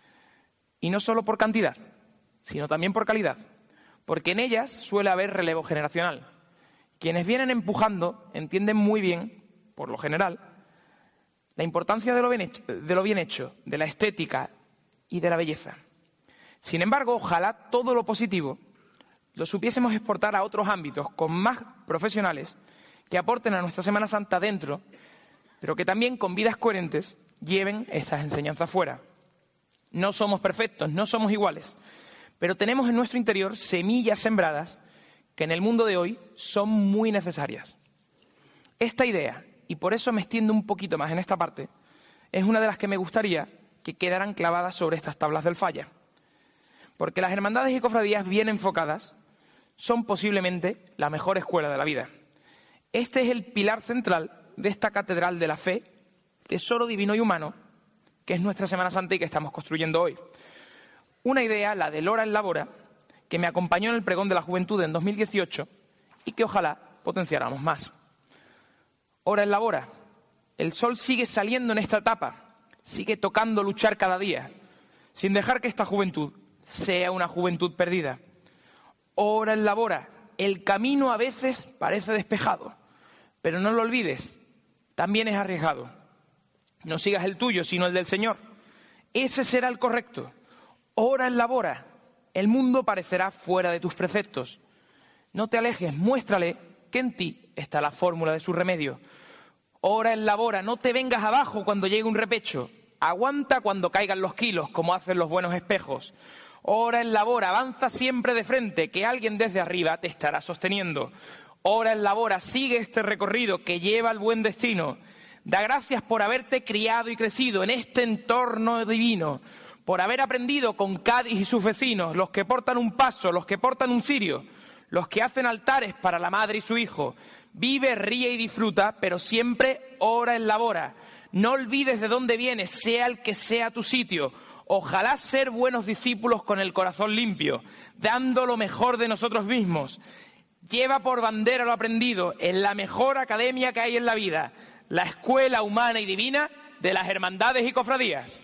Y no solo por cantidad, sino también por calidad, porque en ellas suele haber relevo generacional. Quienes vienen empujando entienden muy bien, por lo general, la importancia de lo bien hecho, de la estética y de la belleza. Sin embargo, ojalá todo lo positivo lo supiésemos exportar a otros ámbitos con más profesionales que aporten a nuestra Semana Santa dentro, pero que también con vidas coherentes lleven estas enseñanzas fuera. No somos perfectos, no somos iguales, pero tenemos en nuestro interior semillas sembradas que en el mundo de hoy son muy necesarias. Esta idea, y por eso me extiendo un poquito más en esta parte, es una de las que me gustaría que quedaran clavadas sobre estas tablas del Falla. Porque las hermandades y cofradías bien enfocadas son posiblemente la mejor escuela de la vida. Este es el pilar central de esta catedral de la fe, tesoro divino y humano, que es nuestra Semana Santa y que estamos construyendo hoy. Una idea, la del hora en la hora, que me acompañó en el pregón de la juventud en 2018 y que ojalá potenciáramos más. Hora en la hora. El sol sigue saliendo en esta etapa, sigue tocando luchar cada día, sin dejar que esta juventud sea una juventud perdida. Hora en la hora. El camino a veces parece despejado, pero no lo olvides, también es arriesgado. No sigas el tuyo, sino el del Señor. Ese será el correcto. Hora en la hora. el mundo parecerá fuera de tus preceptos. No te alejes, muéstrale que en ti está la fórmula de su remedio. Ora en labora, no te vengas abajo cuando llegue un repecho. Aguanta cuando caigan los kilos, como hacen los buenos espejos. Ora en labora, avanza siempre de frente, que alguien desde arriba te estará sosteniendo. Ora en labora, sigue este recorrido que lleva al buen destino. Da gracias por haberte criado y crecido en este entorno divino, por haber aprendido con Cádiz y sus vecinos, los que portan un paso, los que portan un cirio, los que hacen altares para la madre y su hijo. Vive, ríe y disfruta, pero siempre ora en labora. No olvides de dónde vienes, sea el que sea tu sitio. Ojalá ser buenos discípulos con el corazón limpio, dando lo mejor de nosotros mismos. Lleva por bandera lo aprendido en la mejor academia que hay en la vida, la escuela humana y divina de las hermandades y cofradías.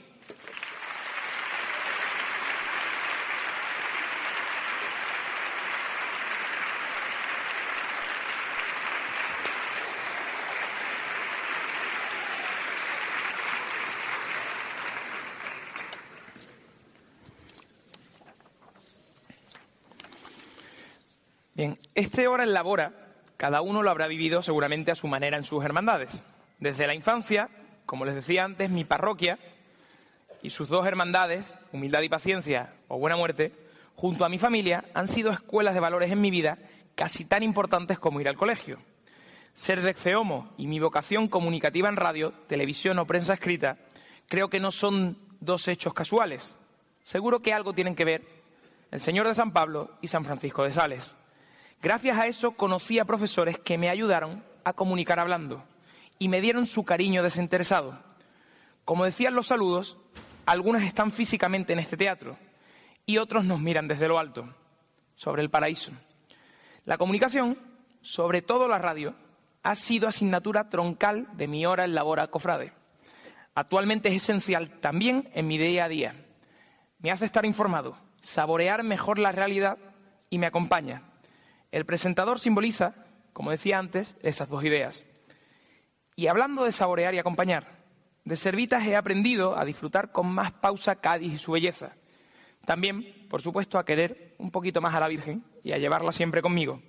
Bien, este Ora en labora, cada uno lo habrá vivido seguramente a su manera en sus hermandades. Desde la infancia, como les decía antes, mi parroquia y sus dos hermandades, Humildad y Paciencia o Buena Muerte, junto a mi familia, han sido escuelas de valores en mi vida casi tan importantes como ir al colegio. Ser de Exceomo y mi vocación comunicativa en radio, televisión o prensa escrita, creo que no son dos hechos casuales. Seguro que algo tienen que ver el Señor de San Pablo y San Francisco de Sales. Gracias a eso conocí a profesores que me ayudaron a comunicar hablando y me dieron su cariño desinteresado. Como decían los saludos, algunos están físicamente en este teatro y otros nos miran desde lo alto, sobre el paraíso. La comunicación, sobre todo la radio, ha sido asignatura troncal de mi Ora en labora cofrade. Actualmente es esencial también en mi día a día. Me hace estar informado, saborear mejor la realidad y me acompaña. El presentador simboliza, como decía antes, esas dos ideas. Y hablando de saborear y acompañar, de Servitas he aprendido a disfrutar con más pausa Cádiz y su belleza. También, por supuesto, a querer un poquito más a la Virgen y a llevarla siempre conmigo.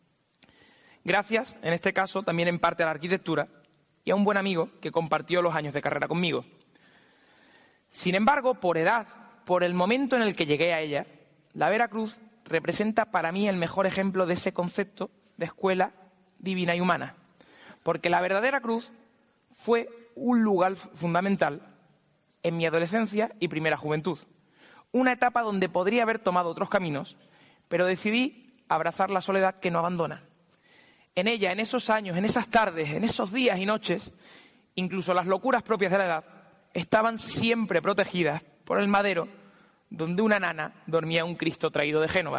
Gracias, en este caso, también en parte a la arquitectura y a un buen amigo que compartió los años de carrera conmigo. Sin embargo, por edad, por el momento en el que llegué a ella, la Veracruz representa para mí el mejor ejemplo de ese concepto de escuela divina y humana, porque la verdadera cruz fue un lugar fundamental en mi adolescencia y primera juventud, una etapa donde podría haber tomado otros caminos, pero decidí abrazar la soledad que no abandona. En ella, en esos años, en esas tardes, en esos días y noches, incluso las locuras propias de la edad, estaban siempre protegidas por el madero donde una nana dormía un Cristo traído de Génova.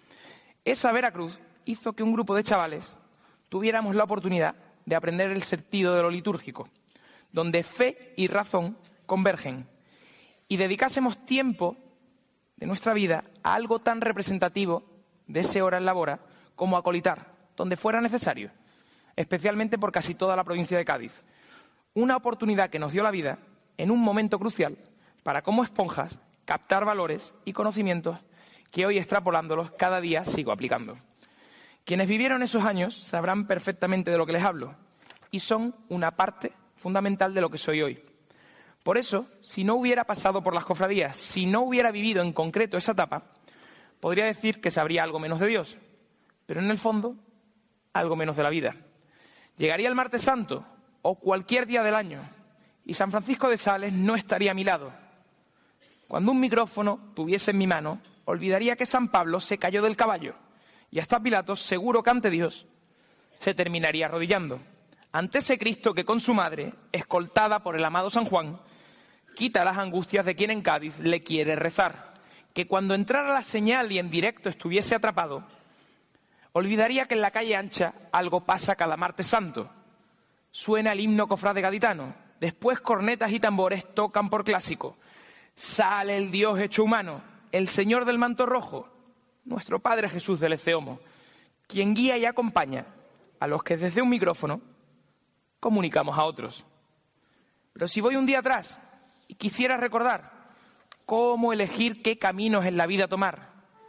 Esa Veracruz hizo que un grupo de chavales tuviéramos la oportunidad de aprender el sentido de lo litúrgico, donde fe y razón convergen, y dedicásemos tiempo de nuestra vida a algo tan representativo de ese Ora en labora como acolitar, donde fuera necesario, especialmente por casi toda la provincia de Cádiz. Una oportunidad que nos dio la vida en un momento crucial para, como esponjas, captar valores y conocimientos que hoy, extrapolándolos, cada día sigo aplicando. Quienes vivieron esos años sabrán perfectamente de lo que les hablo y son una parte fundamental de lo que soy hoy. Por eso, si no hubiera pasado por las cofradías, si no hubiera vivido en concreto esa etapa, podría decir que sabría algo menos de Dios, pero en el fondo, algo menos de la vida. Llegaría el Martes Santo o cualquier día del año y San Francisco de Sales no estaría a mi lado. Cuando un micrófono tuviese en mi mano, olvidaría que San Pablo se cayó del caballo y hasta Pilatos, seguro que ante Dios, se terminaría arrodillando ante ese Cristo que con su madre, escoltada por el amado San Juan, quita las angustias de quien en Cádiz le quiere rezar, que cuando entrara la señal y en directo estuviese atrapado, olvidaría que en la calle ancha algo pasa cada Martes Santo. Suena el himno cofrade gaditano, después cornetas y tambores tocan por clásico. Sale el Dios hecho humano, el Señor del manto rojo, nuestro Padre Jesús del Exceomo, quien guía y acompaña a los que desde un micrófono comunicamos a otros. Pero si voy un día atrás y quisiera recordar cómo elegir qué caminos en la vida tomar,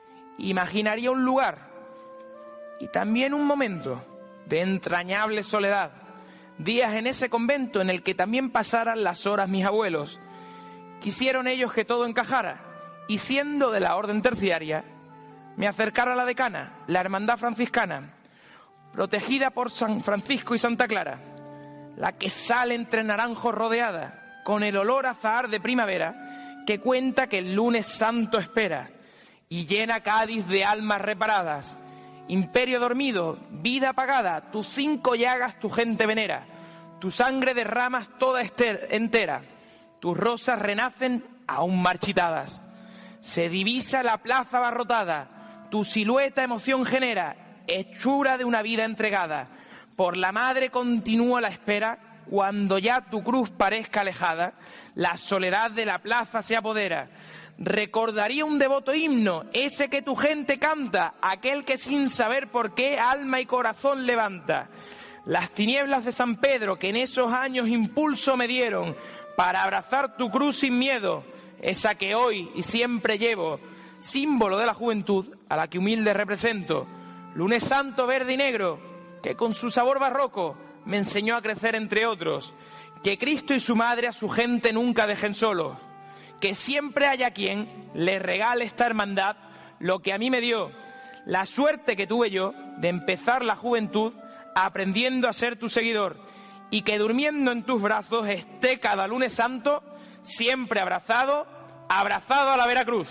imaginaría un lugar y también un momento de entrañable soledad, días en ese convento en el que también pasaran las horas mis abuelos. Quisieron ellos que todo encajara, y siendo de la orden terciaria, me acercara a la decana, la hermandad franciscana, protegida por San Francisco y Santa Clara, la que sale entre naranjos rodeada, con el olor a azahar de primavera, que cuenta que el lunes santo espera, y llena Cádiz de almas reparadas. Imperio dormido, vida apagada, tus 5 llagas tu gente venera, tu sangre derramas toda entera, tus rosas renacen aún marchitadas. Se divisa la plaza abarrotada, tu silueta emoción genera, hechura de una vida entregada. Por la madre continúa la espera, cuando ya tu cruz parezca alejada, la soledad de la plaza se apodera. Recordaría un devoto himno, ese que tu gente canta, aquel que sin saber por qué alma y corazón levanta. Las tinieblas de San Pedro que en esos años impulso me dieron para abrazar tu cruz sin miedo, esa que hoy y siempre llevo, símbolo de la juventud a la que humilde represento. Lunes santo verde y negro, que con su sabor barroco me enseñó a crecer entre otros. Que Cristo y su madre a su gente nunca dejen solos. Que siempre haya quien le regale esta hermandad lo que a mí me dio. La suerte que tuve yo de empezar la juventud aprendiendo a ser tu seguidor. Y que durmiendo en tus brazos esté cada lunes santo siempre abrazado, abrazado a la Veracruz.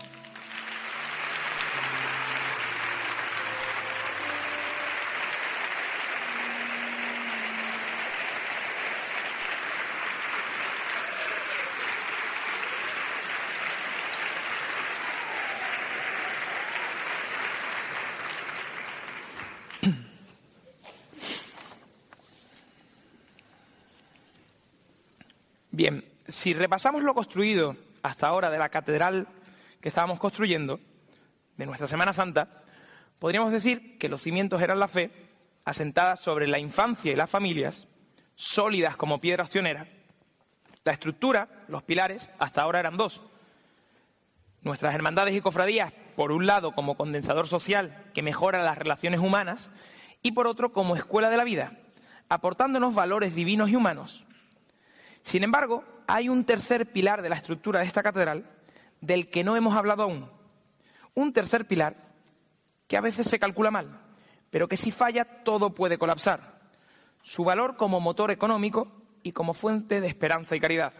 Bien, si repasamos lo construido hasta ahora de la catedral que estábamos construyendo, de nuestra Semana Santa, podríamos decir que los cimientos eran la fe, asentada sobre la infancia y las familias, sólidas como piedra ostionera. La estructura, los pilares, hasta ahora eran 2. Nuestras hermandades y cofradías, por un lado como condensador social que mejora las relaciones humanas, y por otro como escuela de la vida, aportándonos valores divinos y humanos. Sin embargo, hay un tercer pilar de la estructura de esta catedral del que no hemos hablado aún. Un tercer pilar que a veces se calcula mal, pero que si falla todo puede colapsar. Su valor como motor económico y como fuente de esperanza y caridad.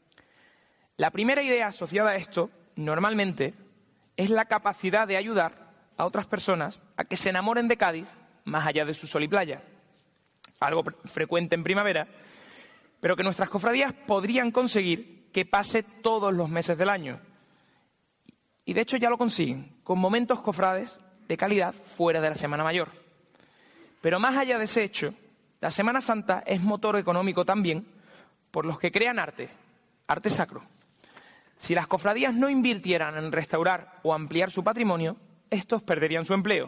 La primera idea asociada a esto, normalmente, es la capacidad de ayudar a otras personas a que se enamoren de Cádiz más allá de su sol y playa. Algo frecuente en primavera, pero que nuestras cofradías podrían conseguir que pase todos los meses del año. Y de hecho ya lo consiguen, con momentos cofrades de calidad fuera de la Semana Mayor. Pero más allá de ese hecho, la Semana Santa es motor económico también por los que crean arte sacro. Si las cofradías no invirtieran en restaurar o ampliar su patrimonio, estos perderían su empleo.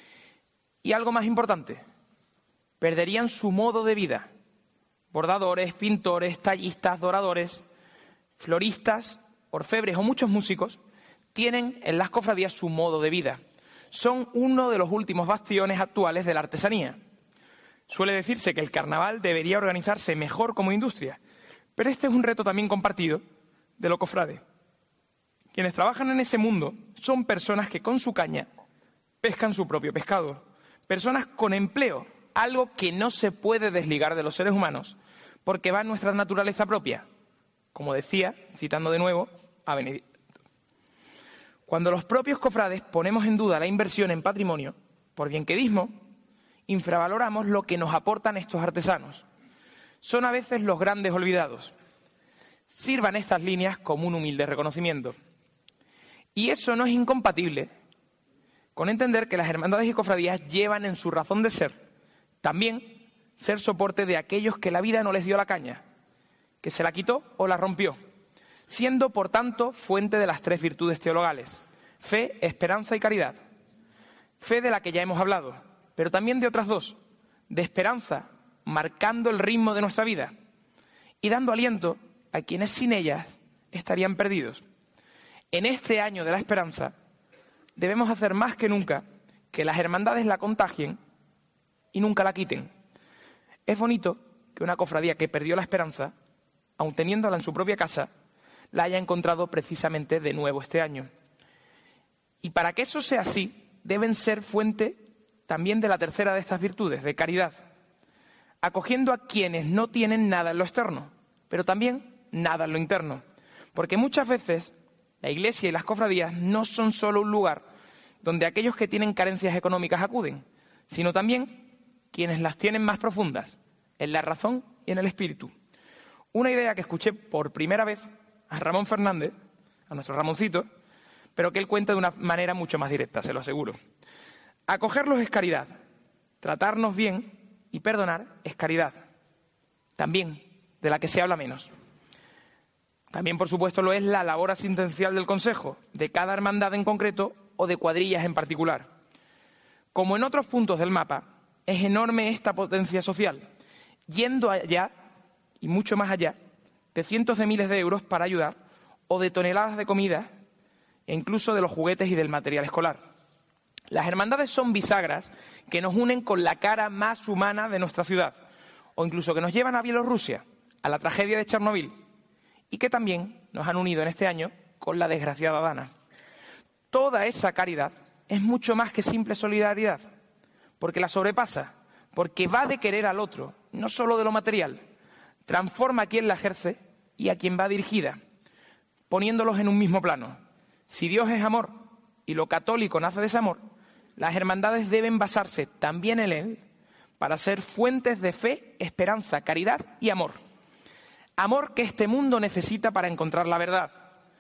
Y algo más importante, perderían su modo de vida. Bordadores, pintores, tallistas, doradores, floristas, orfebres o muchos músicos tienen en las cofradías su modo de vida. Son uno de los últimos bastiones actuales de la artesanía. Suele decirse que el carnaval debería organizarse mejor como industria, pero este es un reto también compartido de lo cofrade. Quienes trabajan en ese mundo son personas que con su caña pescan su propio pescado. Personas con empleo, algo que no se puede desligar de los seres humanos, porque va en nuestra naturaleza propia. Como decía, citando de nuevo a Benedicto. Cuando los propios cofrades ponemos en duda la inversión en patrimonio, por bienquedismo, infravaloramos lo que nos aportan estos artesanos. Son a veces los grandes olvidados. Sirvan estas líneas como un humilde reconocimiento. Y eso no es incompatible con entender que las hermandades y cofradías llevan en su razón de ser también ser soporte de aquellos que la vida no les dio la caña, que se la quitó o la rompió, siendo, por tanto, fuente de las 3 virtudes teologales: fe, esperanza y caridad. Fe de la que ya hemos hablado, pero también de otras 2, de esperanza, marcando el ritmo de nuestra vida, y dando aliento a quienes sin ellas estarían perdidos. En este año de la esperanza, debemos hacer más que nunca que las hermandades la contagien y nunca la quiten. Es bonito que una cofradía que perdió la esperanza, aun teniéndola en su propia casa, la haya encontrado precisamente de nuevo este año. Y para que eso sea así, deben ser fuente también de la tercera de estas virtudes, de caridad, acogiendo a quienes no tienen nada en lo externo, pero también nada en lo interno. Porque muchas veces la Iglesia y las cofradías no son solo un lugar donde aquellos que tienen carencias económicas acuden, sino también quienes las tienen más profundas, en la razón y en el espíritu. Una idea que escuché por primera vez a Ramón Fernández, a nuestro Ramoncito, pero que él cuenta de una manera mucho más directa, se lo aseguro. Acogerlos es caridad, tratarnos bien y perdonar es caridad, también de la que se habla menos. También, por supuesto, lo es la labor asistencial del Consejo, de cada hermandad en concreto o de cuadrillas en particular. Como en otros puntos del mapa, es enorme esta potencia social, yendo allá, y mucho más allá, de cientos de miles de euros para ayudar, o de toneladas de comida, e incluso de los juguetes y del material escolar. Las hermandades son bisagras que nos unen con la cara más humana de nuestra ciudad, o incluso que nos llevan a Bielorrusia, a la tragedia de Chernobyl, y que también nos han unido en este año con la desgraciada Dana. Toda esa caridad es mucho más que simple solidaridad, porque la sobrepasa, porque va de querer al otro, no solo de lo material, transforma a quien la ejerce y a quien va dirigida, poniéndolos en un mismo plano. Si Dios es amor y lo católico nace de ese amor, las hermandades deben basarse también en él para ser fuentes de fe, esperanza, caridad y amor. Amor que este mundo necesita para encontrar la verdad.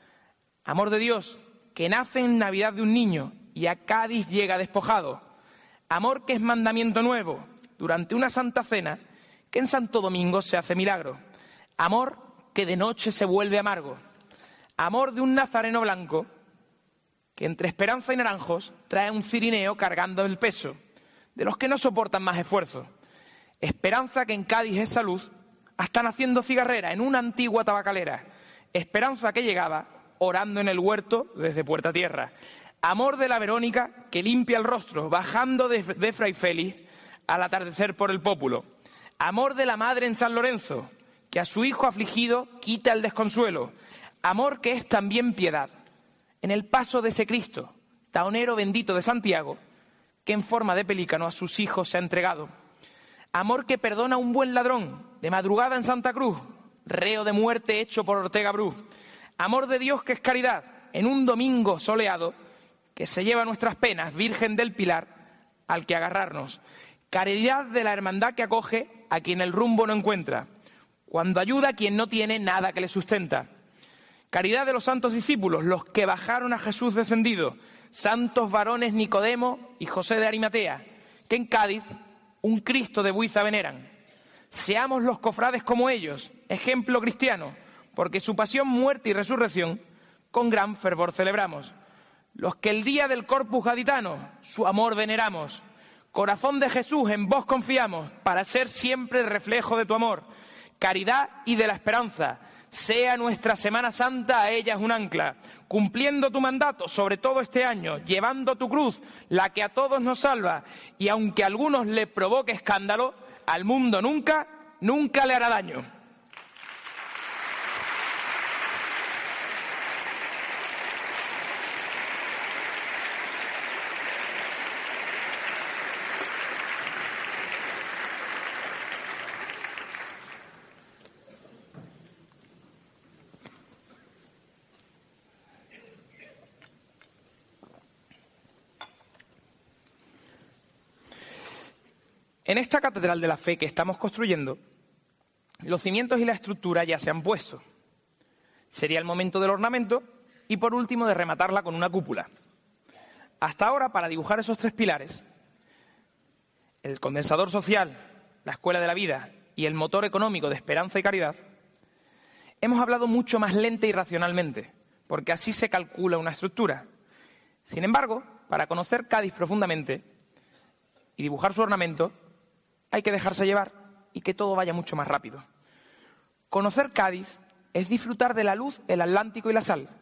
Amor de Dios que nace en Navidad de un niño y a Cádiz llega despojado. Amor que es mandamiento nuevo durante una Santa Cena que en Santo Domingo se hace milagro. Amor que de noche se vuelve amargo. Amor de un nazareno blanco que entre esperanza y naranjos trae un cirineo cargando el peso de los que no soportan más esfuerzo. Esperanza que en Cádiz es salud, hasta naciendo cigarrera en una antigua tabacalera. Esperanza que llegaba orando en el huerto desde Puerta Tierra. Amor de la Verónica que limpia el rostro, bajando de Fray Félix al atardecer por el Pópulo. Amor de la Madre en San Lorenzo, que a su hijo afligido quita el desconsuelo. Amor que es también piedad, en el paso de ese Cristo, taonero bendito de Santiago, que en forma de pelícano a sus hijos se ha entregado. Amor que perdona a un buen ladrón, de madrugada en Santa Cruz, reo de muerte hecho por Ortega Bru. Amor de Dios que es caridad, en un domingo soleado, que se lleva nuestras penas, Virgen del Pilar, al que agarrarnos. Caridad de la hermandad que acoge a quien el rumbo no encuentra, cuando ayuda a quien no tiene nada que le sustenta. Caridad de los santos discípulos, los que bajaron a Jesús descendido, santos varones Nicodemo y José de Arimatea, que en Cádiz un Cristo de Buiza veneran. Seamos los cofrades como ellos, ejemplo cristiano, porque su pasión, muerte y resurrección con gran fervor celebramos. Los que el día del Corpus Gaditano su amor veneramos. Corazón de Jesús, en vos confiamos, para ser siempre el reflejo de tu amor. Caridad y de la esperanza, sea nuestra Semana Santa a ellas un ancla, cumpliendo tu mandato, sobre todo este año, llevando tu cruz, la que a todos nos salva, y aunque a algunos le provoque escándalo, al mundo nunca, nunca le hará daño. En esta catedral de la fe que estamos construyendo, los cimientos y la estructura ya se han puesto. Sería el momento del ornamento y, por último, de rematarla con una cúpula. Hasta ahora, para dibujar esos tres pilares, el condensador social, la escuela de la vida y el motor económico de esperanza y caridad, hemos hablado mucho más lenta y racionalmente, porque así se calcula una estructura. Sin embargo, para conocer Cádiz profundamente y dibujar su ornamento, hay que dejarse llevar y que todo vaya mucho más rápido. Conocer Cádiz es disfrutar de la luz, el Atlántico y la sal,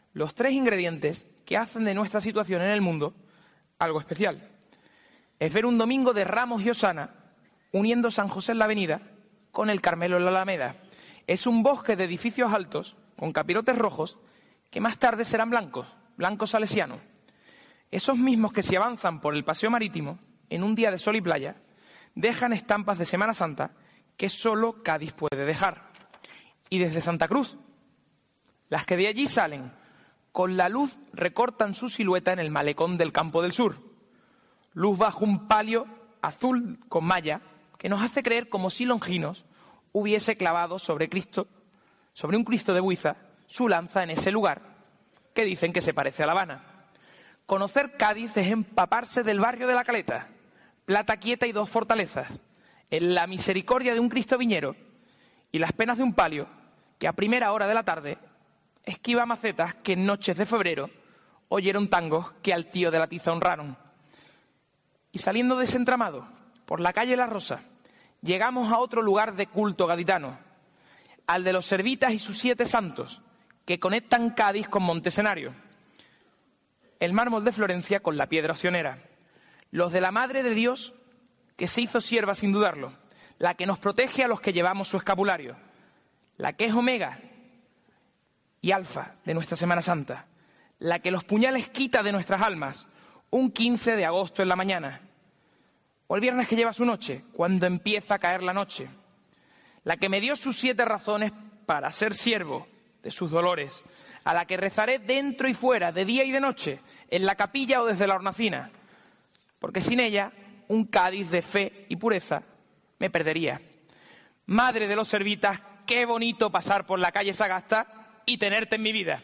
los 3 ingredientes que hacen de nuestra situación en el mundo algo especial. Es ver un domingo de Ramos y Osana uniendo San José en la Avenida con el Carmelo en la Alameda. Es un bosque de edificios altos con capirotes rojos que más tarde serán blancos salesianos. Esos mismos que si avanzan por el paseo marítimo en un día de sol y playa dejan estampas de Semana Santa que solo Cádiz puede dejar. Y desde Santa Cruz, las que de allí salen con la luz recortan su silueta en el malecón del Campo del Sur. Luz bajo un palio azul con malla que nos hace creer como si Longinos hubiese clavado sobre un Cristo de Buiza, su lanza en ese lugar que dicen que se parece a La Habana. Conocer Cádiz es empaparse del barrio de la Caleta, Plata Quieta y 2 fortalezas, en la misericordia de un Cristo viñero y las penas de un palio que a primera hora de la tarde esquiva macetas que en noches de febrero oyeron tangos que al tío de la tiza honraron. Y saliendo de ese entramado, por la calle La Rosa, llegamos a otro lugar de culto gaditano, al de los Servitas y sus 7 santos, que conectan Cádiz con Montesenario. El mármol de Florencia con la piedra opcionera. Los de la Madre de Dios, que se hizo sierva sin dudarlo, la que nos protege a los que llevamos su escapulario, la que es Omega y Alfa de nuestra Semana Santa, la que los puñales quita de nuestras almas, un 15 de agosto en la mañana, o el viernes que lleva su noche, cuando empieza a caer la noche, la que me dio sus 7 razones para ser siervo de sus dolores, a la que rezaré dentro y fuera, de día y de noche, en la capilla o desde la hornacina, porque sin ella un Cádiz de fe y pureza me perdería. Madre de los Servitas, qué bonito pasar por la calle Sagasta y tenerte en mi vida.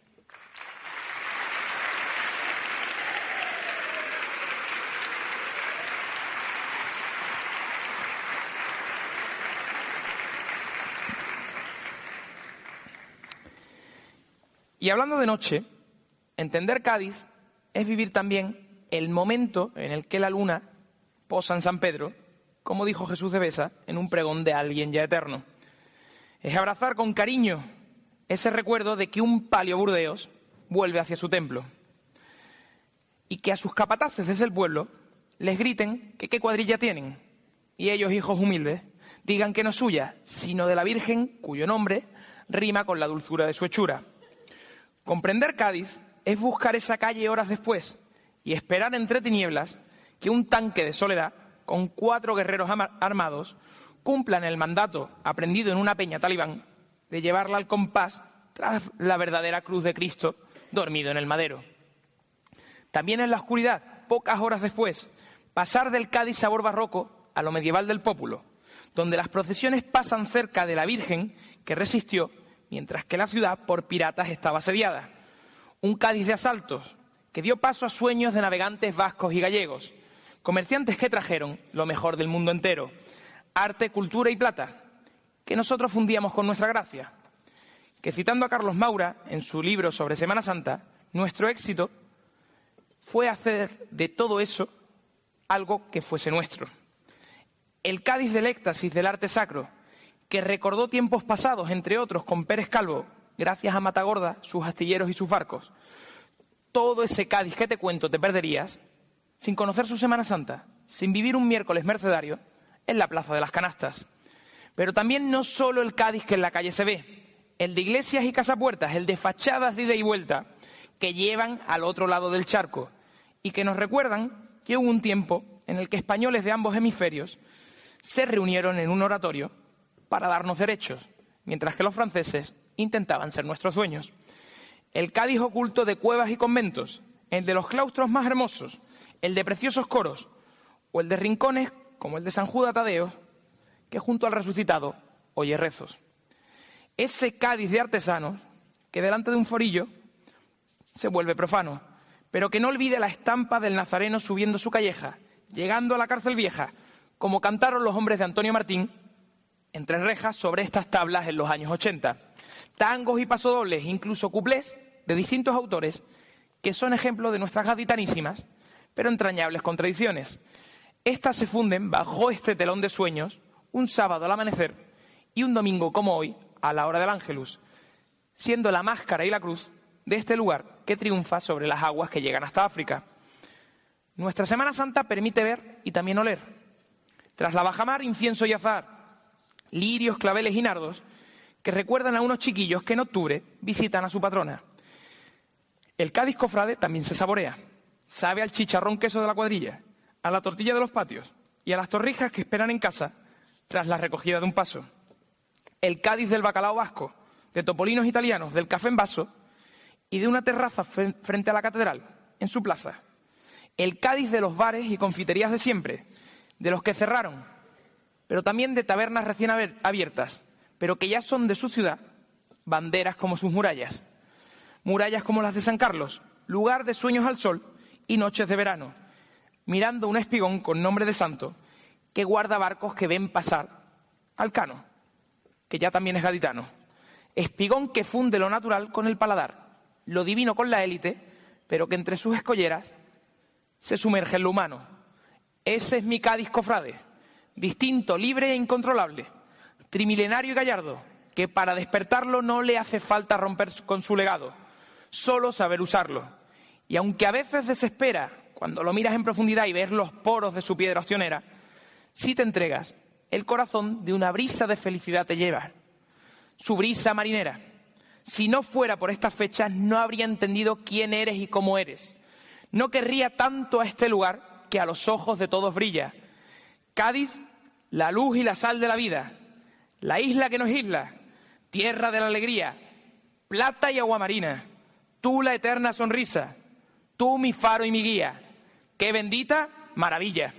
Y hablando de noche, entender Cádiz es vivir también el momento en el que la luna posa en San Pedro, como dijo Jesús de Besa en un pregón de alguien ya eterno. Es abrazar con cariño ese recuerdo de que un palio Burdeos vuelve hacia su templo y que a sus capataces desde el pueblo les griten que qué cuadrilla tienen y ellos, hijos humildes, digan que no es suya, sino de la Virgen cuyo nombre rima con la dulzura de su hechura. Comprender Cádiz es buscar esa calle horas después y esperar entre tinieblas que un tanque de soledad con 4 guerreros armados cumplan el mandato aprendido en una peña talibán de llevarla al compás tras la verdadera cruz de Cristo dormido en el madero. También en la oscuridad, pocas horas después, pasar del Cádiz sabor barroco a lo medieval del Pópulo, donde las procesiones pasan cerca de la Virgen que resistió mientras que la ciudad por piratas estaba asediada. Un Cádiz de asaltos que dio paso a sueños de navegantes vascos y gallegos, comerciantes que trajeron lo mejor del mundo entero, arte, cultura y plata, que nosotros fundíamos con nuestra gracia, que citando a Carlos Maura en su libro sobre Semana Santa, nuestro éxito fue hacer de todo eso algo que fuese nuestro. El Cádiz del éxtasis del arte sacro, que recordó tiempos pasados, entre otros, con Pérez Calvo, gracias a Matagorda, sus astilleros y sus barcos. Todo ese Cádiz que te cuento te perderías sin conocer su Semana Santa, sin vivir un miércoles mercedario en la Plaza de las Canastas. Pero también no solo el Cádiz que en la calle se ve, el de iglesias y casapuertas, el de fachadas de ida y vuelta, que llevan al otro lado del charco y que nos recuerdan que hubo un tiempo en el que españoles de ambos hemisferios se reunieron en un oratorio para darnos derechos, mientras que los franceses intentaban ser nuestros dueños. El Cádiz oculto de cuevas y conventos, el de los claustros más hermosos, el de preciosos coros, o el de rincones como el de San Judas Tadeo, que junto al resucitado oye rezos. Ese Cádiz de artesanos que delante de un forillo se vuelve profano, pero que no olvide la estampa del nazareno subiendo su calleja, llegando a la cárcel vieja, como cantaron los hombres de Antonio Martín entre rejas sobre estas tablas en los años 80. Tangos y pasodobles, incluso cuplés de distintos autores, que son ejemplo de nuestras gaditanísimas, pero entrañables contradicciones. Estas se funden bajo este telón de sueños, un sábado al amanecer y un domingo como hoy, a la hora del Ángelus, siendo la máscara y la cruz de este lugar que triunfa sobre las aguas que llegan hasta África. Nuestra Semana Santa permite ver y también oler. Tras la bajamar, incienso y azahar, lirios, claveles y nardos, que recuerdan a unos chiquillos que en octubre visitan a su patrona. El Cádiz cofrade también se saborea. Sabe al chicharrón queso de la cuadrilla, a la tortilla de los patios y a las torrijas que esperan en casa tras la recogida de un paso. El Cádiz del bacalao vasco, de topolinos italianos, del café en vaso y de una terraza frente a la catedral, en su plaza. El Cádiz de los bares y confiterías de siempre, de los que cerraron, pero también de tabernas recién abiertas, pero que ya son de su ciudad, banderas como sus murallas. Murallas como las de San Carlos, lugar de sueños al sol y noches de verano, mirando un espigón con nombre de santo que guarda barcos que ven pasar al Cano, que ya también es gaditano. Espigón que funde lo natural con el paladar, lo divino con la élite, pero que entre sus escolleras se sumerge en lo humano. Ese es mi Cádiz cofrade, distinto, libre e incontrolable, trimilenario y gallardo, que para despertarlo no le hace falta romper con su legado, solo saber usarlo. Y aunque a veces desespera cuando lo miras en profundidad y ves los poros de su piedra ostionera, si te entregas, el corazón de una brisa de felicidad te lleva. Su brisa marinera. Si no fuera por estas fechas, no habría entendido quién eres y cómo eres. No querría tanto a este lugar que a los ojos de todos brilla. Cádiz, la luz y la sal de la vida. La isla que no es isla, tierra de la alegría. Plata y agua marina. Tú la eterna sonrisa. Tú mi faro y mi guía. ¡Qué bendita maravilla!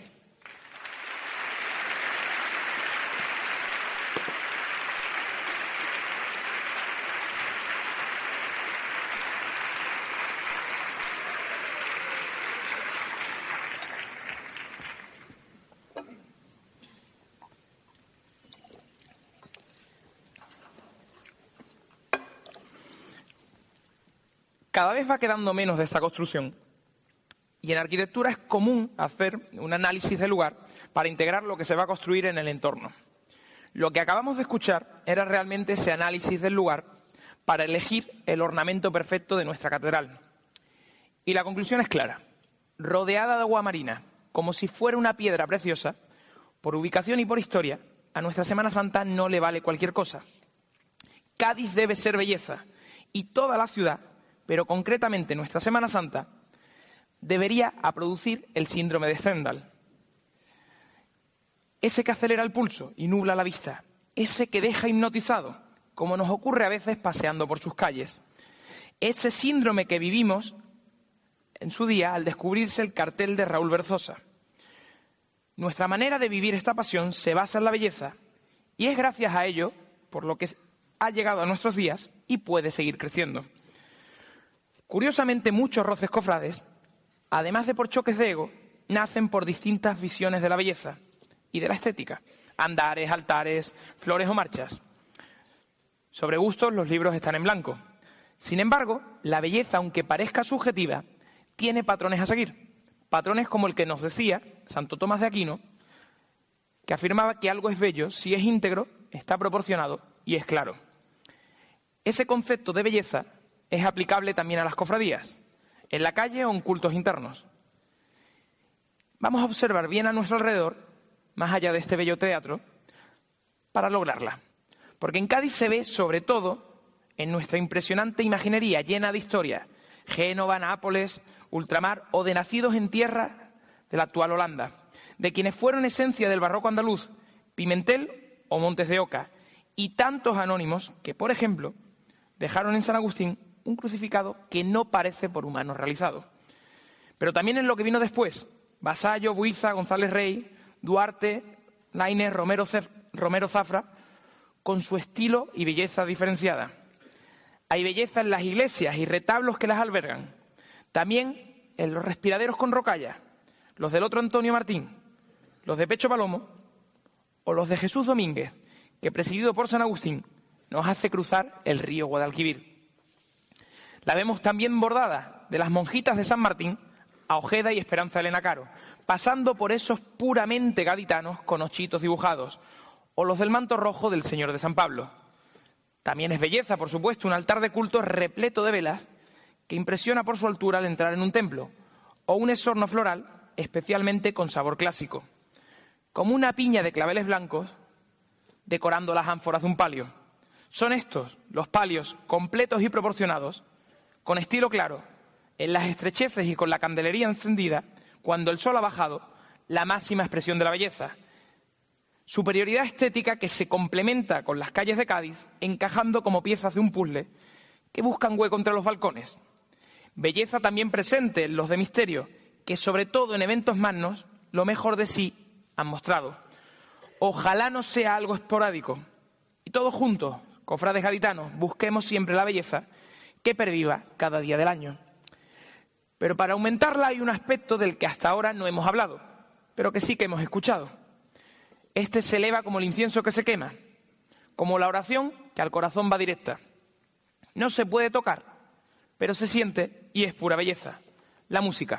Cada vez va quedando menos de esta construcción y en arquitectura es común hacer un análisis del lugar para integrar lo que se va a construir en el entorno. Lo que acabamos de escuchar era realmente ese análisis del lugar para elegir el ornamento perfecto de nuestra catedral. Y la conclusión es clara. Rodeada de agua marina, como si fuera una piedra preciosa, por ubicación y por historia, a nuestra Semana Santa no le vale cualquier cosa. Cádiz debe ser belleza y toda la ciudad, pero concretamente nuestra Semana Santa, debería producir el síndrome de Stendhal. Ese que acelera el pulso y nubla la vista, ese que deja hipnotizado, como nos ocurre a veces paseando por sus calles. Ese síndrome que vivimos en su día al descubrirse el cartel de Raúl Berzosa. Nuestra manera de vivir esta pasión se basa en la belleza y es gracias a ello por lo que ha llegado a nuestros días y puede seguir creciendo. Curiosamente, muchos roces cofrades, además de por choques de ego, nacen por distintas visiones de la belleza y de la estética. Andares, altares, flores o marchas. Sobre gustos, los libros están en blanco. Sin embargo, la belleza, aunque parezca subjetiva, tiene patrones a seguir. Patrones como el que nos decía Santo Tomás de Aquino, que afirmaba que algo es bello si es íntegro, está proporcionado y es claro. Ese concepto de belleza es aplicable también a las cofradías, en la calle o en cultos internos. Vamos a observar bien a nuestro alrededor, más allá de este bello teatro, para lograrla. Porque en Cádiz se ve, sobre todo, en nuestra impresionante imaginería llena de historia, Génova, Nápoles, ultramar o de nacidos en tierra de la actual Holanda, de quienes fueron esencia del barroco andaluz, Pimentel o Montes de Oca, y tantos anónimos que, por ejemplo, dejaron en San Agustín un crucificado que no parece por humanos realizado. Pero también en lo que vino después, Vasallo, Buiza, González Rey, Duarte, Lainez, Romero Zafra, con su estilo y belleza diferenciada. Hay belleza en las iglesias y retablos que las albergan. También en los respiraderos con rocalla, los del otro Antonio Martín, los de Pecho Palomo o los de Jesús Domínguez, que presidido por San Agustín nos hace cruzar el río Guadalquivir. La vemos también bordada de las monjitas de San Martín a Ojeda y Esperanza Elena Caro, pasando por esos puramente gaditanos con ochitos dibujados, o los del manto rojo del Señor de San Pablo. También es belleza, por supuesto, un altar de culto repleto de velas que impresiona por su altura al entrar en un templo, o un esorno floral especialmente con sabor clásico, como una piña de claveles blancos decorando las ánforas de un palio. Son estos los palios completos y proporcionados, con estilo claro, en las estrecheces y con la candelería encendida, cuando el sol ha bajado, la máxima expresión de la belleza. Superioridad estética que se complementa con las calles de Cádiz, encajando como piezas de un puzzle que buscan hueco entre los balcones. Belleza también presente en los de misterio, que sobre todo en eventos magnos, lo mejor de sí han mostrado. Ojalá no sea algo esporádico. Y todos juntos, cofrades gaditanos, busquemos siempre la belleza que perviva cada día del año. Pero para aumentarla hay un aspecto del que hasta ahora no hemos hablado, pero que sí que hemos escuchado. Este se eleva como el incienso que se quema, como la oración que al corazón va directa. No se puede tocar, pero se siente y es pura belleza. La música.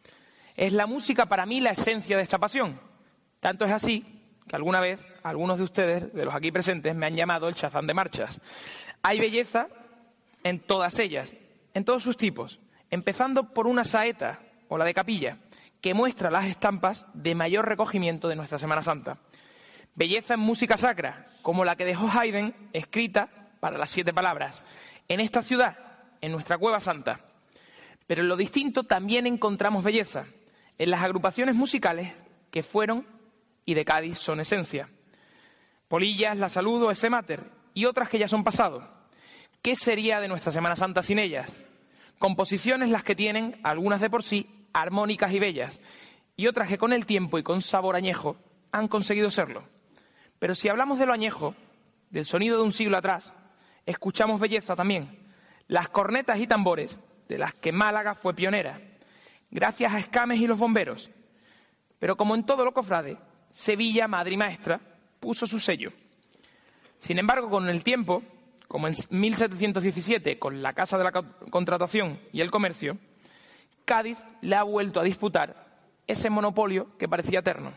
Es la música para mí la esencia de esta pasión. Tanto es así que alguna vez algunos de ustedes, de los aquí presentes, me han llamado el Chazán de marchas. Hay belleza en todas ellas, en todos sus tipos, empezando por una saeta o la de capilla, que muestra las estampas de mayor recogimiento de nuestra Semana Santa. Belleza en música sacra, como la que dejó Haydn, escrita para las 7 palabras, en esta ciudad, en nuestra Cueva Santa. Pero en lo distinto también encontramos belleza, en las agrupaciones musicales que fueron y de Cádiz son esencia. Polillas, La Salud o Ese Mater, y otras que ya son pasado. ¿Qué sería de nuestra Semana Santa sin ellas? Composiciones las que tienen, algunas de por sí, armónicas y bellas, y otras que con el tiempo y con sabor añejo han conseguido serlo. Pero si hablamos de lo añejo, del sonido de un siglo atrás, escuchamos belleza también. Las cornetas y tambores, de las que Málaga fue pionera, gracias a Escames y los bomberos. Pero como en todo lo cofrade, Sevilla, madre y maestra, puso su sello. Sin embargo, con el tiempo, como en 1717, con la Casa de la Contratación y el Comercio, Cádiz le ha vuelto a disputar ese monopolio que parecía eterno.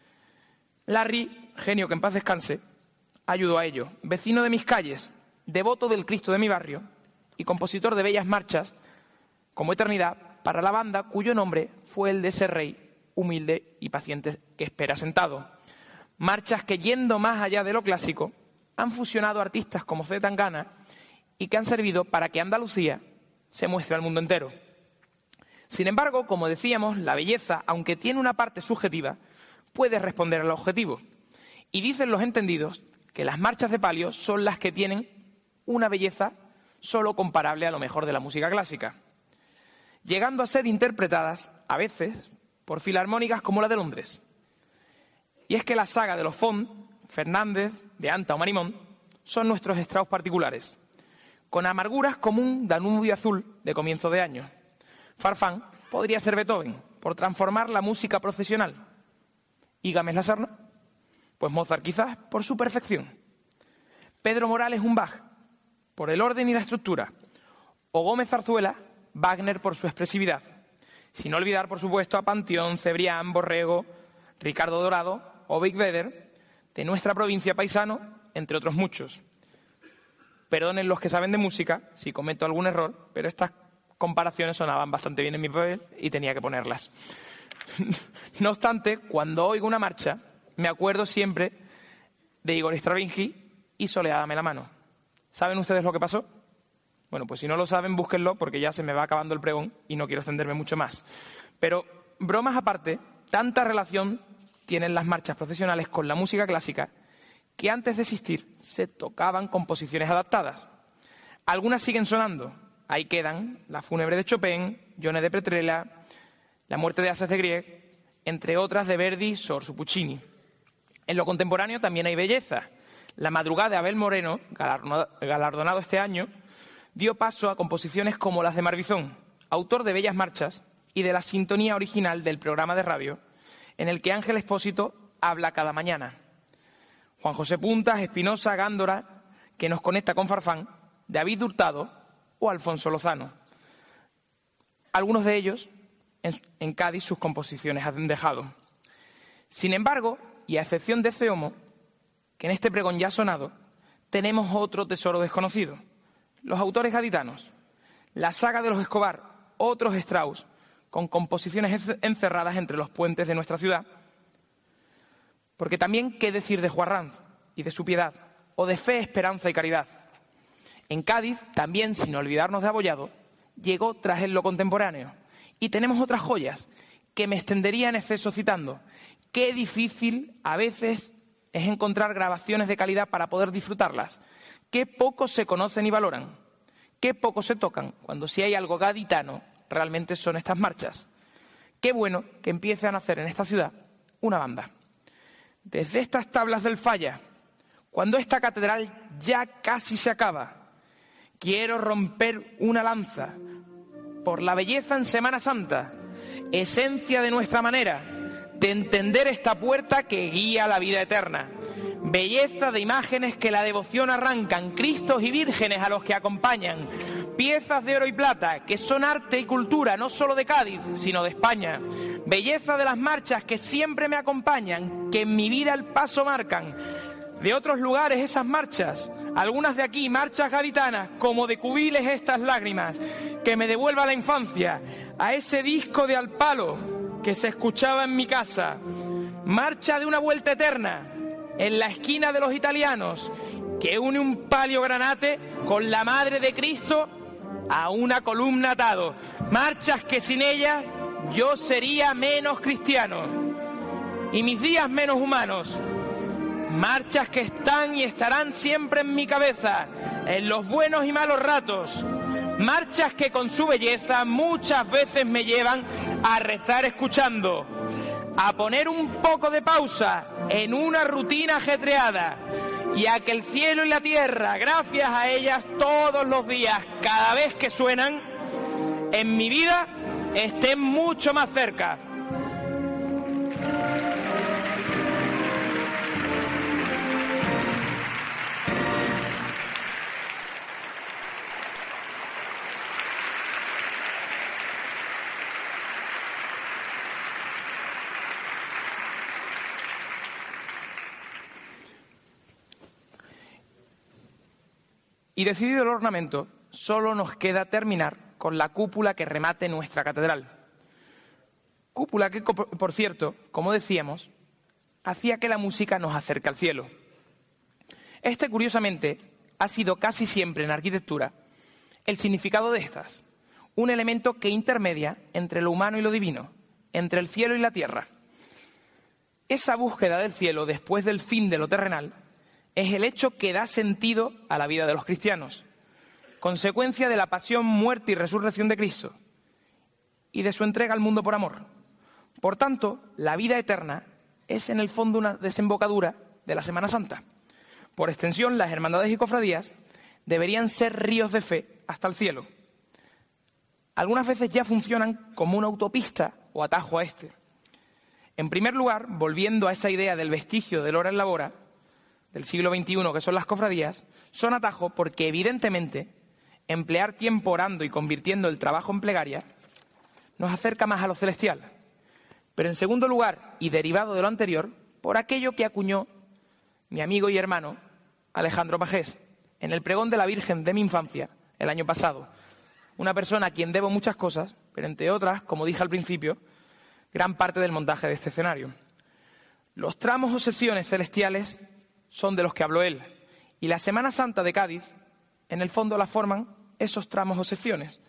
Larry, genio que en paz descanse, ayudó a ello. Vecino de mis calles, devoto del Cristo de mi barrio y compositor de bellas marchas como Eternidad para la banda cuyo nombre fue el de ese rey humilde y paciente que espera sentado. Marchas que, yendo más allá de lo clásico, han fusionado artistas como C. Tangana y que han servido para que Andalucía se muestre al mundo entero. Sin embargo, como decíamos, la belleza, aunque tiene una parte subjetiva, puede responder al objetivo. Y dicen los entendidos que las marchas de palio son las que tienen una belleza solo comparable a lo mejor de la música clásica, llegando a ser interpretadas, a veces, por filarmónicas como la de Londres. Y es que la saga de los Font, Fernández, de Anta o Marimón son nuestros estrados particulares, con amarguras como un Danubio azul de comienzo de año. Farfán podría ser Beethoven, por transformar la música procesional. ¿Y Gámez la Serna? Pues Mozart quizás por su perfección. Pedro Morales un Bach, por el orden y la estructura. O Gómez Zarzuela, Wagner por su expresividad. Sin olvidar, por supuesto, a Panteón, Cebrián, Borrego, Ricardo Dorado o Big Vedder, de nuestra provincia paisano, entre otros muchos. Perdonen los que saben de música si cometo algún error, pero estas comparaciones sonaban bastante bien en mi papel y tenía que ponerlas. No obstante, cuando oigo una marcha, me acuerdo siempre de Igor Stravinsky y Soledad dame la mano. ¿Saben ustedes lo que pasó? Bueno, pues si no lo saben, búsquenlo porque ya se me va acabando el pregón y no quiero extenderme mucho más. Pero, bromas aparte, tanta relación tienen las marchas procesionales con la música clásica que antes de existir se tocaban composiciones adaptadas. Algunas siguen sonando. Ahí quedan La fúnebre de Chopin, Gione de Petrella, La muerte de Aces de Grieg, entre otras de Verdi, Sors o Puccini. En lo contemporáneo también hay belleza. La madrugada de Abel Moreno, galardonado este año, dio paso a composiciones como las de Marbizón, autor de bellas marchas y de la sintonía original del programa de radio, en el que Ángel Expósito habla cada mañana. Juan José Puntas, Espinosa, Gándora, que nos conecta con Farfán, David Hurtado o Alfonso Lozano. Algunos de ellos, en Cádiz, sus composiciones han dejado. Sin embargo, y a excepción de Ceomo, que en este pregón ya ha sonado, tenemos otro tesoro desconocido. Los autores gaditanos, la saga de los Escobar, otros Strauss, con composiciones encerradas entre los puentes de nuestra ciudad. Porque también, ¿qué decir de Juan Ranz y de su piedad, o de fe, esperanza y caridad? En Cádiz, también, sin olvidarnos de Abollado, llegó tras él lo contemporáneo. Y tenemos otras joyas que me extendería en exceso citando. Qué difícil a veces es encontrar grabaciones de calidad para poder disfrutarlas. Qué poco se conocen y valoran. Qué poco se tocan, cuando si hay algo gaditano, realmente son estas marchas. Qué bueno que empiece a nacer en esta ciudad una banda. Desde estas tablas del Falla, cuando esta catedral ya casi se acaba, quiero romper una lanza por la belleza en Semana Santa, esencia de nuestra manera de entender esta puerta que guía a la vida eterna. Belleza de imágenes que la devoción arrancan, Cristos y vírgenes a los que acompañan, piezas de oro y plata que son arte y cultura no solo de Cádiz, sino de España. Belleza de las marchas que siempre me acompañan, que en mi vida el paso marcan. De otros lugares esas marchas, algunas de aquí, marchas gaditanas, como de cubiles estas lágrimas, que me devuelva a la infancia, a ese disco de Al Palo que se escuchaba en mi casa. Marcha de una vuelta eterna, en la esquina de los italianos, que une un palio granate con la Madre de Cristo a una columna atado. Marchas que sin ellas yo sería menos cristiano y mis días menos humanos. Marchas que están y estarán siempre en mi cabeza, en los buenos y malos ratos. Marchas que con su belleza muchas veces me llevan a rezar escuchando, a poner un poco de pausa en una rutina ajetreada y a que el cielo y la tierra, gracias a ellas todos los días, cada vez que suenan, en mi vida estén mucho más cerca. Y decidido el ornamento, solo nos queda terminar con la cúpula que remate nuestra catedral. Cúpula que, por cierto, como decíamos, hacía que la música nos acerque al cielo. Este, curiosamente, ha sido casi siempre en arquitectura el significado de estas, un elemento que intermedia entre lo humano y lo divino, entre el cielo y la tierra. Esa búsqueda del cielo después del fin de lo terrenal es el hecho que da sentido a la vida de los cristianos, consecuencia de la pasión, muerte y resurrección de Cristo y de su entrega al mundo por amor. Por tanto, la vida eterna es en el fondo una desembocadura de la Semana Santa. Por extensión, las hermandades y cofradías deberían ser ríos de fe hasta el cielo. Algunas veces ya funcionan como una autopista o atajo a este. En primer lugar, volviendo a esa idea del vestigio del hora en la hora, del siglo XXI, que son las cofradías, son atajo porque, evidentemente, emplear tiempo orando y convirtiendo el trabajo en plegaria nos acerca más a lo celestial. Pero en segundo lugar, y derivado de lo anterior, por aquello que acuñó mi amigo y hermano Alejandro Pajés en el pregón de la Virgen de mi infancia el año pasado. Una persona a quien debo muchas cosas, pero entre otras, como dije al principio, gran parte del montaje de este escenario. Los tramos o sesiones celestiales son de los que habló él, y la Semana Santa de Cádiz, en el fondo, la forman esos tramos o secciones.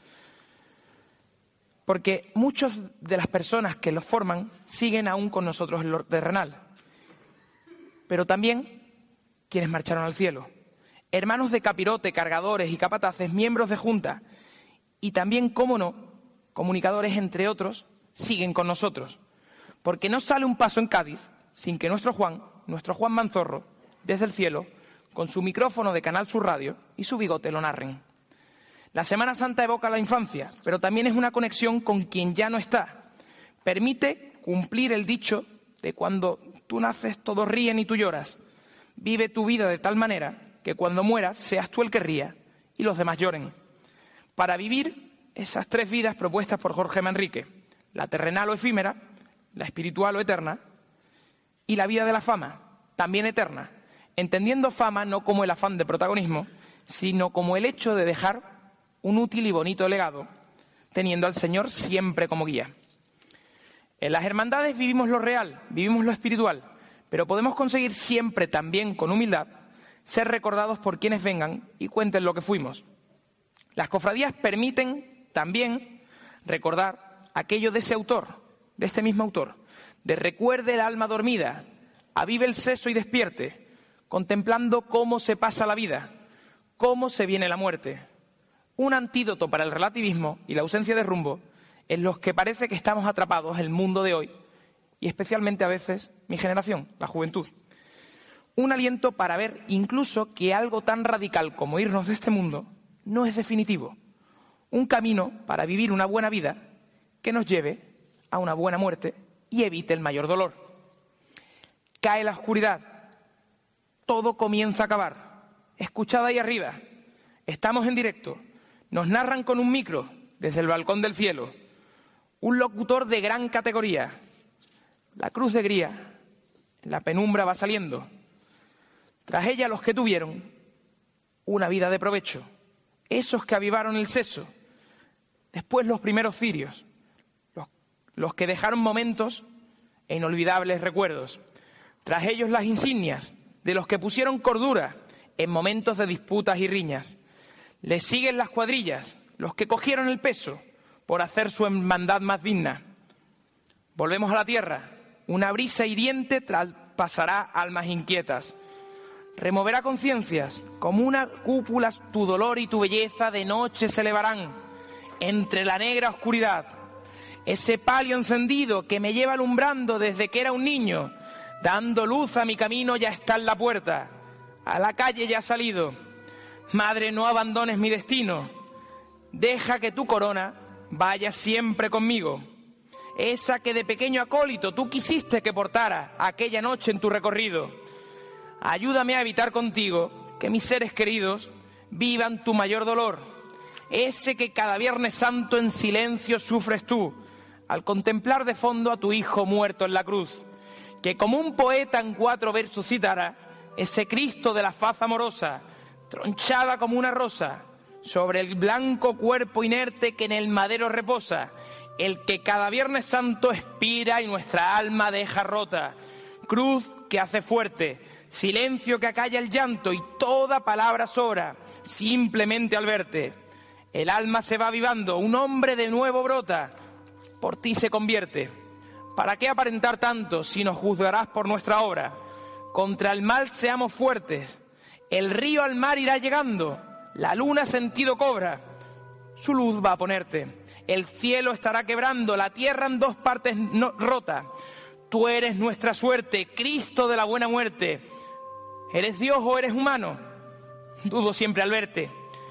Porque muchas de las personas que los forman siguen aún con nosotros en lo terrenal. Pero también quienes marcharon al cielo. Hermanos de capirote, cargadores y capataces, miembros de junta, y también, cómo no, comunicadores, entre otros, siguen con nosotros. Porque no sale un paso en Cádiz sin que nuestro Juan Manzorro, desde el cielo, con su micrófono de Canal Sur Radio y su bigote lo narren. La Semana Santa evoca la infancia, pero también es una conexión con quien ya no está. Permite cumplir el dicho de cuando tú naces todos ríen y tú lloras. Vive tu vida de tal manera que cuando mueras seas tú el que ría y los demás lloren. Para vivir esas tres vidas propuestas por Jorge Manrique, la terrenal o efímera, la espiritual o eterna, y la vida de la fama, también eterna, entendiendo fama no como el afán de protagonismo, sino como el hecho de dejar un útil y bonito legado, teniendo al Señor siempre como guía. En las hermandades vivimos lo real, vivimos lo espiritual, pero podemos conseguir siempre, también con humildad, ser recordados por quienes vengan y cuenten lo que fuimos. Las cofradías permiten también recordar aquello de ese autor, de este mismo autor, de recuerde el alma dormida, avive el seso y despierte, contemplando cómo se pasa la vida, cómo se viene la muerte. Un antídoto para el relativismo y la ausencia de rumbo en los que parece que estamos atrapados el mundo de hoy, y especialmente a veces mi generación, la juventud. Un aliento para ver incluso que algo tan radical como irnos de este mundo no es definitivo. Un camino para vivir una buena vida que nos lleve a una buena muerte y evite el mayor dolor. Cae la oscuridad, todo comienza a acabar. Escuchad ahí arriba, estamos en directo, nos narran con un micro desde el balcón del cielo, un locutor de gran categoría. La cruz de guía, en la penumbra va saliendo. Tras ella los que tuvieron una vida de provecho, esos que avivaron el seso, después los primeros cirios, los que dejaron momentos e inolvidables recuerdos. Tras ellos las insignias de los que pusieron cordura en momentos de disputas y riñas. Les siguen las cuadrillas, los que cogieron el peso por hacer su hermandad más digna. Volvemos a la tierra, una brisa hiriente traspasará almas inquietas. Removerá conciencias, como una cúpula tu dolor y tu belleza de noche se elevarán entre la negra oscuridad. Ese palio encendido que me lleva alumbrando desde que era un niño, dando luz a mi camino, ya está en la puerta, a la calle ya ha salido. Madre, no abandones mi destino, deja que tu corona vaya siempre conmigo. Esa que de pequeño acólito tú quisiste que portara aquella noche en tu recorrido. Ayúdame a evitar contigo que mis seres queridos vivan tu mayor dolor. Ese que cada Viernes Santo en silencio sufres tú, al contemplar de fondo a tu hijo muerto en la cruz. Que como un poeta en 4 versos citara ese Cristo de la faz amorosa, tronchada como una rosa, sobre el blanco cuerpo inerte que en el madero reposa, el que cada Viernes Santo expira y nuestra alma deja rota. Cruz que hace fuerte, silencio que acalla el llanto y toda palabra sobra, simplemente al verte. El alma se va avivando, un hombre de nuevo brota, por ti se convierte. ¿Para qué aparentar tanto si nos juzgarás por nuestra obra? Contra el mal seamos fuertes, el río al mar irá llegando, la luna sentido cobra, su luz va a ponerte. El cielo estará quebrando, la tierra en 2 partes rota. Tú eres nuestra suerte, Cristo de la buena muerte. ¿Eres Dios o eres humano? Dudo siempre al verte.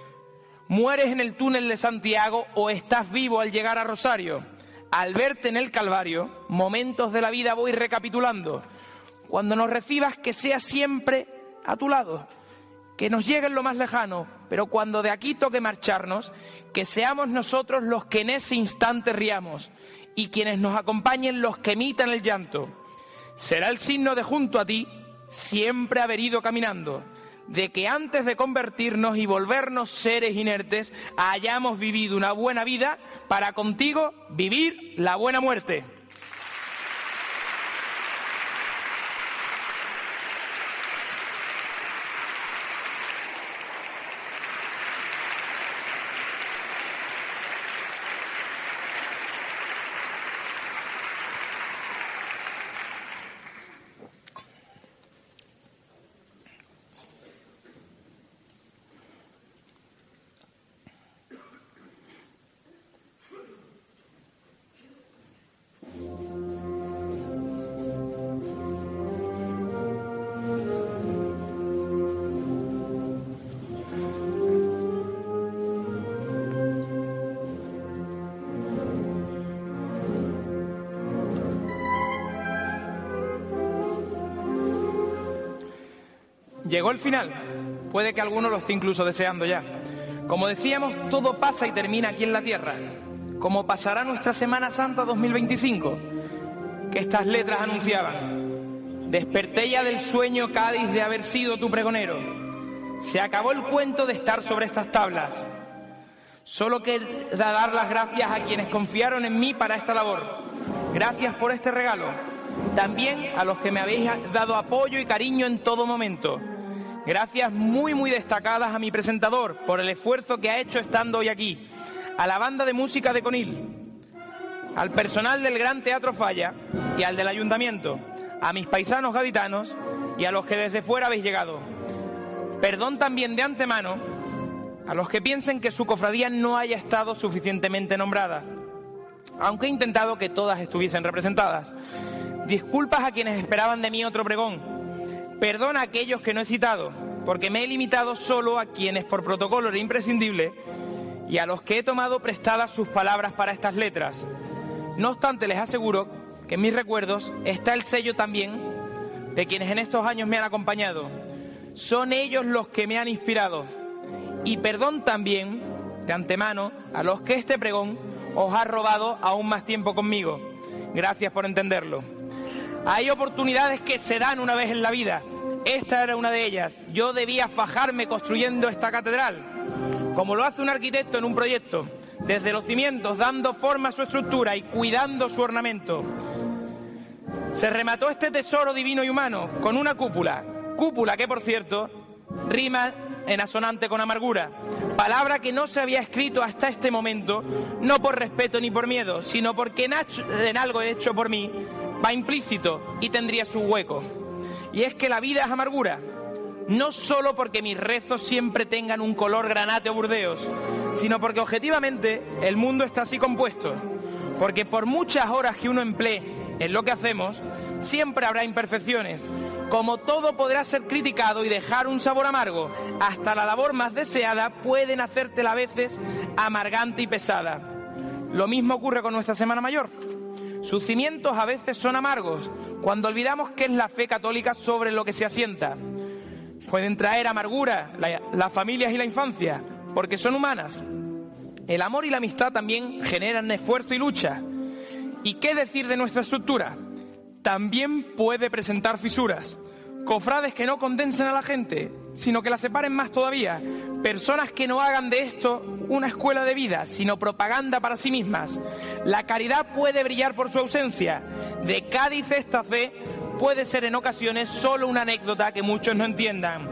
¿Mueres en el túnel de Santiago o estás vivo al llegar a Rosario? Al verte en el Calvario, momentos de la vida voy recapitulando. Cuando nos recibas, que sea siempre a tu lado, que nos llegue en lo más lejano, pero cuando de aquí toque marcharnos, que seamos nosotros los que en ese instante riamos y quienes nos acompañen los que emitan el llanto. Será el signo de junto a ti siempre haber ido caminando, de que antes de convertirnos y volvernos seres inertes, hayamos vivido una buena vida para contigo vivir la buena muerte. Llegó el final. Puede que alguno lo esté incluso deseando ya. Como decíamos, todo pasa y termina aquí en la tierra. Como pasará nuestra Semana Santa 2025, que estas letras anunciaban. Desperté ya del sueño, Cádiz, de haber sido tu pregonero. Se acabó el cuento de estar sobre estas tablas. Solo queda dar las gracias a quienes confiaron en mí para esta labor. Gracias por este regalo. También a los que me habéis dado apoyo y cariño en todo momento. Gracias muy destacadas a mi presentador por el esfuerzo que ha hecho estando hoy aquí. A la banda de música de Conil, al personal del Gran Teatro Falla y al del Ayuntamiento, a mis paisanos gaditanos y a los que desde fuera habéis llegado. Perdón también de antemano a los que piensen que su cofradía no haya estado suficientemente nombrada, aunque he intentado que todas estuviesen representadas. Disculpas a quienes esperaban de mí otro pregón. Perdón a aquellos que no he citado, porque me he limitado solo a quienes por protocolo era imprescindible y a los que he tomado prestadas sus palabras para estas letras. No obstante, les aseguro que en mis recuerdos está el sello también de quienes en estos años me han acompañado. Son ellos los que me han inspirado. Y perdón también, de antemano, a los que este pregón os ha robado aún más tiempo conmigo. Gracias por entenderlo. Hay oportunidades que se dan una vez en la vida. Esta era una de ellas. Yo debía fajarme construyendo esta catedral, como lo hace un arquitecto en un proyecto, desde los cimientos, dando forma a su estructura y cuidando su ornamento. Se remató este tesoro divino y humano con una cúpula que, por cierto, rima en asonante con amargura, palabra que no se había escrito hasta este momento, no por respeto ni por miedo, sino porque en algo hecho por mí va implícito y tendría su hueco. Y es que la vida es amargura, no solo porque mis rezos siempre tengan un color granate o burdeos, sino porque objetivamente el mundo está así compuesto, porque por muchas horas que uno emplee en lo que hacemos, siempre habrá imperfecciones. Como todo podrá ser criticado y dejar un sabor amargo, hasta la labor más deseada pueden hacértela a veces amargante y pesada. Lo mismo ocurre con nuestra Semana Mayor. Sus cimientos a veces son amargos, cuando olvidamos que es la fe católica sobre lo que se asienta. Pueden traer amargura las familias y la infancia, porque son humanas. El amor y la amistad también generan esfuerzo y lucha. ¿Y qué decir de nuestra estructura? También puede presentar fisuras, cofrades que no condensen a la gente, sino que la separen más todavía, personas que no hagan de esto una escuela de vida, sino propaganda para sí mismas. La caridad puede brillar por su ausencia. De Cádiz esta fe puede ser en ocasiones solo una anécdota que muchos no entiendan.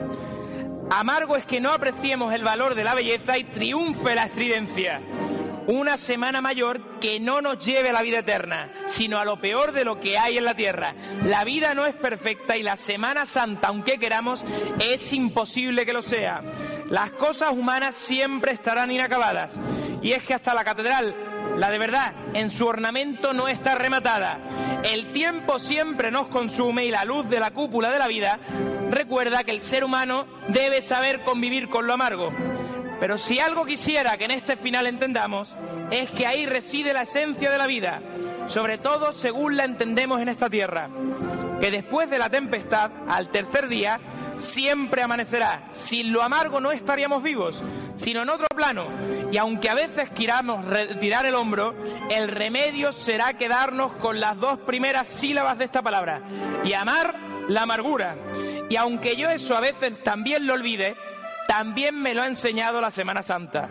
Amargo es que no apreciemos el valor de la belleza y triunfe la estridencia. Una Semana Mayor que no nos lleve a la vida eterna, sino a lo peor de lo que hay en la tierra. La vida no es perfecta y la Semana Santa, aunque queramos, es imposible que lo sea. Las cosas humanas siempre estarán inacabadas. Y es que hasta la catedral, la de verdad, en su ornamento no está rematada. El tiempo siempre nos consume y la luz de la cúpula de la vida recuerda que el ser humano debe saber convivir con lo amargo. Pero si algo quisiera que en este final entendamos, es que ahí reside la esencia de la vida, sobre todo según la entendemos en esta tierra, que después de la tempestad, al tercer día, siempre amanecerá. Sin lo amargo no estaríamos vivos, sino en otro plano, y aunque a veces queramos retirar el hombro, el remedio será quedarnos con las dos primeras sílabas de esta palabra, y amar la amargura. Y aunque yo eso a veces también lo olvide, también me lo ha enseñado la Semana Santa.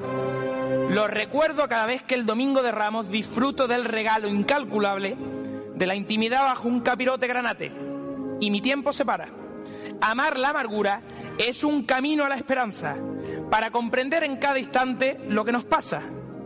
Lo recuerdo cada vez que el Domingo de Ramos disfruto del regalo incalculable de la intimidad bajo un capirote granate. Y mi tiempo se para. Amar la amargura es un camino a la esperanza, para comprender en cada instante lo que nos pasa,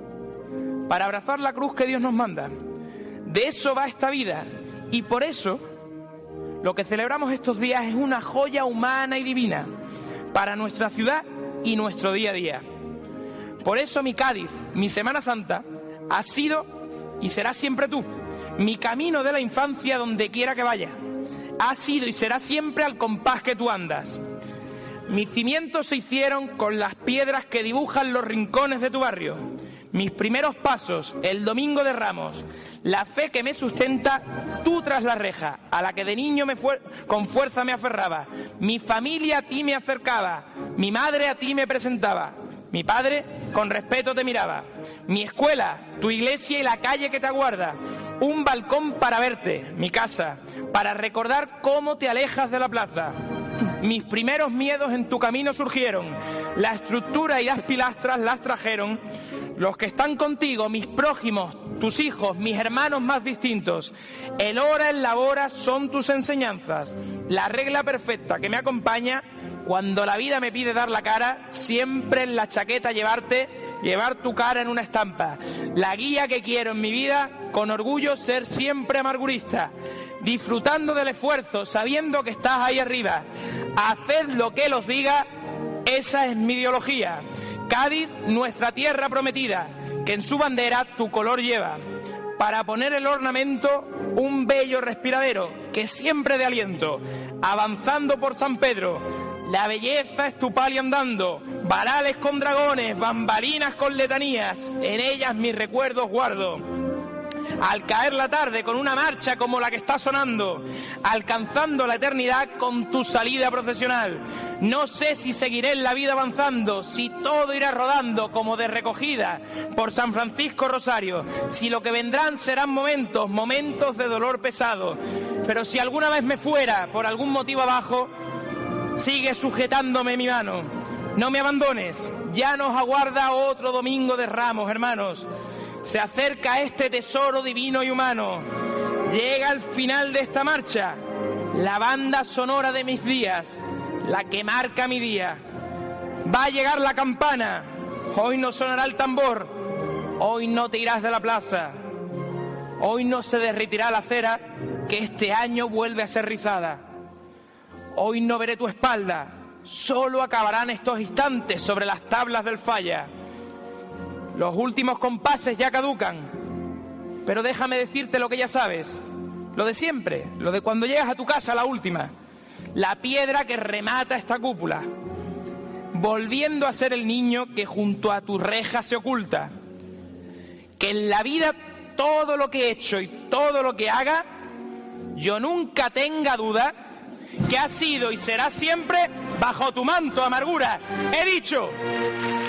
para abrazar la cruz que Dios nos manda. De eso va esta vida, y por eso lo que celebramos estos días es una joya humana y divina, para nuestra ciudad y nuestro día a día. Por eso mi Cádiz, mi Semana Santa, ha sido y será siempre tú, mi camino de la infancia donde quiera que vaya. Ha sido y será siempre al compás que tú andas. Mis cimientos se hicieron con las piedras que dibujan los rincones de tu barrio. Mis primeros pasos, el Domingo de Ramos, la fe que me sustenta, tú tras la reja, a la que de niño con fuerza me aferraba. Mi familia a ti me acercaba, mi madre a ti me presentaba, mi padre con respeto te miraba. Mi escuela, tu iglesia y la calle que te aguarda, un balcón para verte, mi casa, para recordar cómo te alejas de la plaza. Mis primeros miedos en tu camino surgieron, la estructura y las pilastras las trajeron los que están contigo, mis prójimos, tus hijos, mis hermanos más distintos. El hora, el labora son tus enseñanzas, la regla perfecta que me acompaña cuando la vida me pide dar la cara, siempre en la chaqueta llevar tu cara en una estampa. La guía que quiero en mi vida, con orgullo ser siempre amargurista, disfrutando del esfuerzo, sabiendo que estás ahí arriba. Haced lo que los diga, esa es mi ideología. Cádiz, nuestra tierra prometida, que en su bandera tu color lleva. Para poner el ornamento, un bello respiradero, que siempre de aliento. Avanzando por San Pedro, la belleza es tu palio andando. Varales con dragones, bambalinas con letanías, en ellas mis recuerdos guardo. Al caer la tarde con una marcha como la que está sonando, alcanzando la eternidad con tu salida procesional. No sé si seguiré en la vida avanzando, si todo irá rodando como de recogida por San Francisco Rosario, si lo que vendrán serán momentos de dolor pesado. Pero si alguna vez me fuera por algún motivo abajo, sigue sujetándome mi mano. No me abandones, ya nos aguarda otro domingo de Ramos, hermanos. Se acerca este tesoro divino y humano. Llega al final de esta marcha la banda sonora de mis días, la que marca mi día. Va a llegar la campana, hoy no sonará el tambor, hoy no te irás de la plaza, hoy no se derretirá la cera que este año vuelve a ser rizada. Hoy no veré tu espalda, solo acabarán estos instantes sobre las tablas del falla. Los últimos compases ya caducan, pero déjame decirte lo que ya sabes, lo de siempre, lo de cuando llegas a tu casa, la última, la piedra que remata esta cúpula, volviendo a ser el niño que junto a tu reja se oculta. Que en la vida todo lo que he hecho y todo lo que haga, yo nunca tenga duda que ha sido y será siempre bajo tu manto, amargura. He dicho.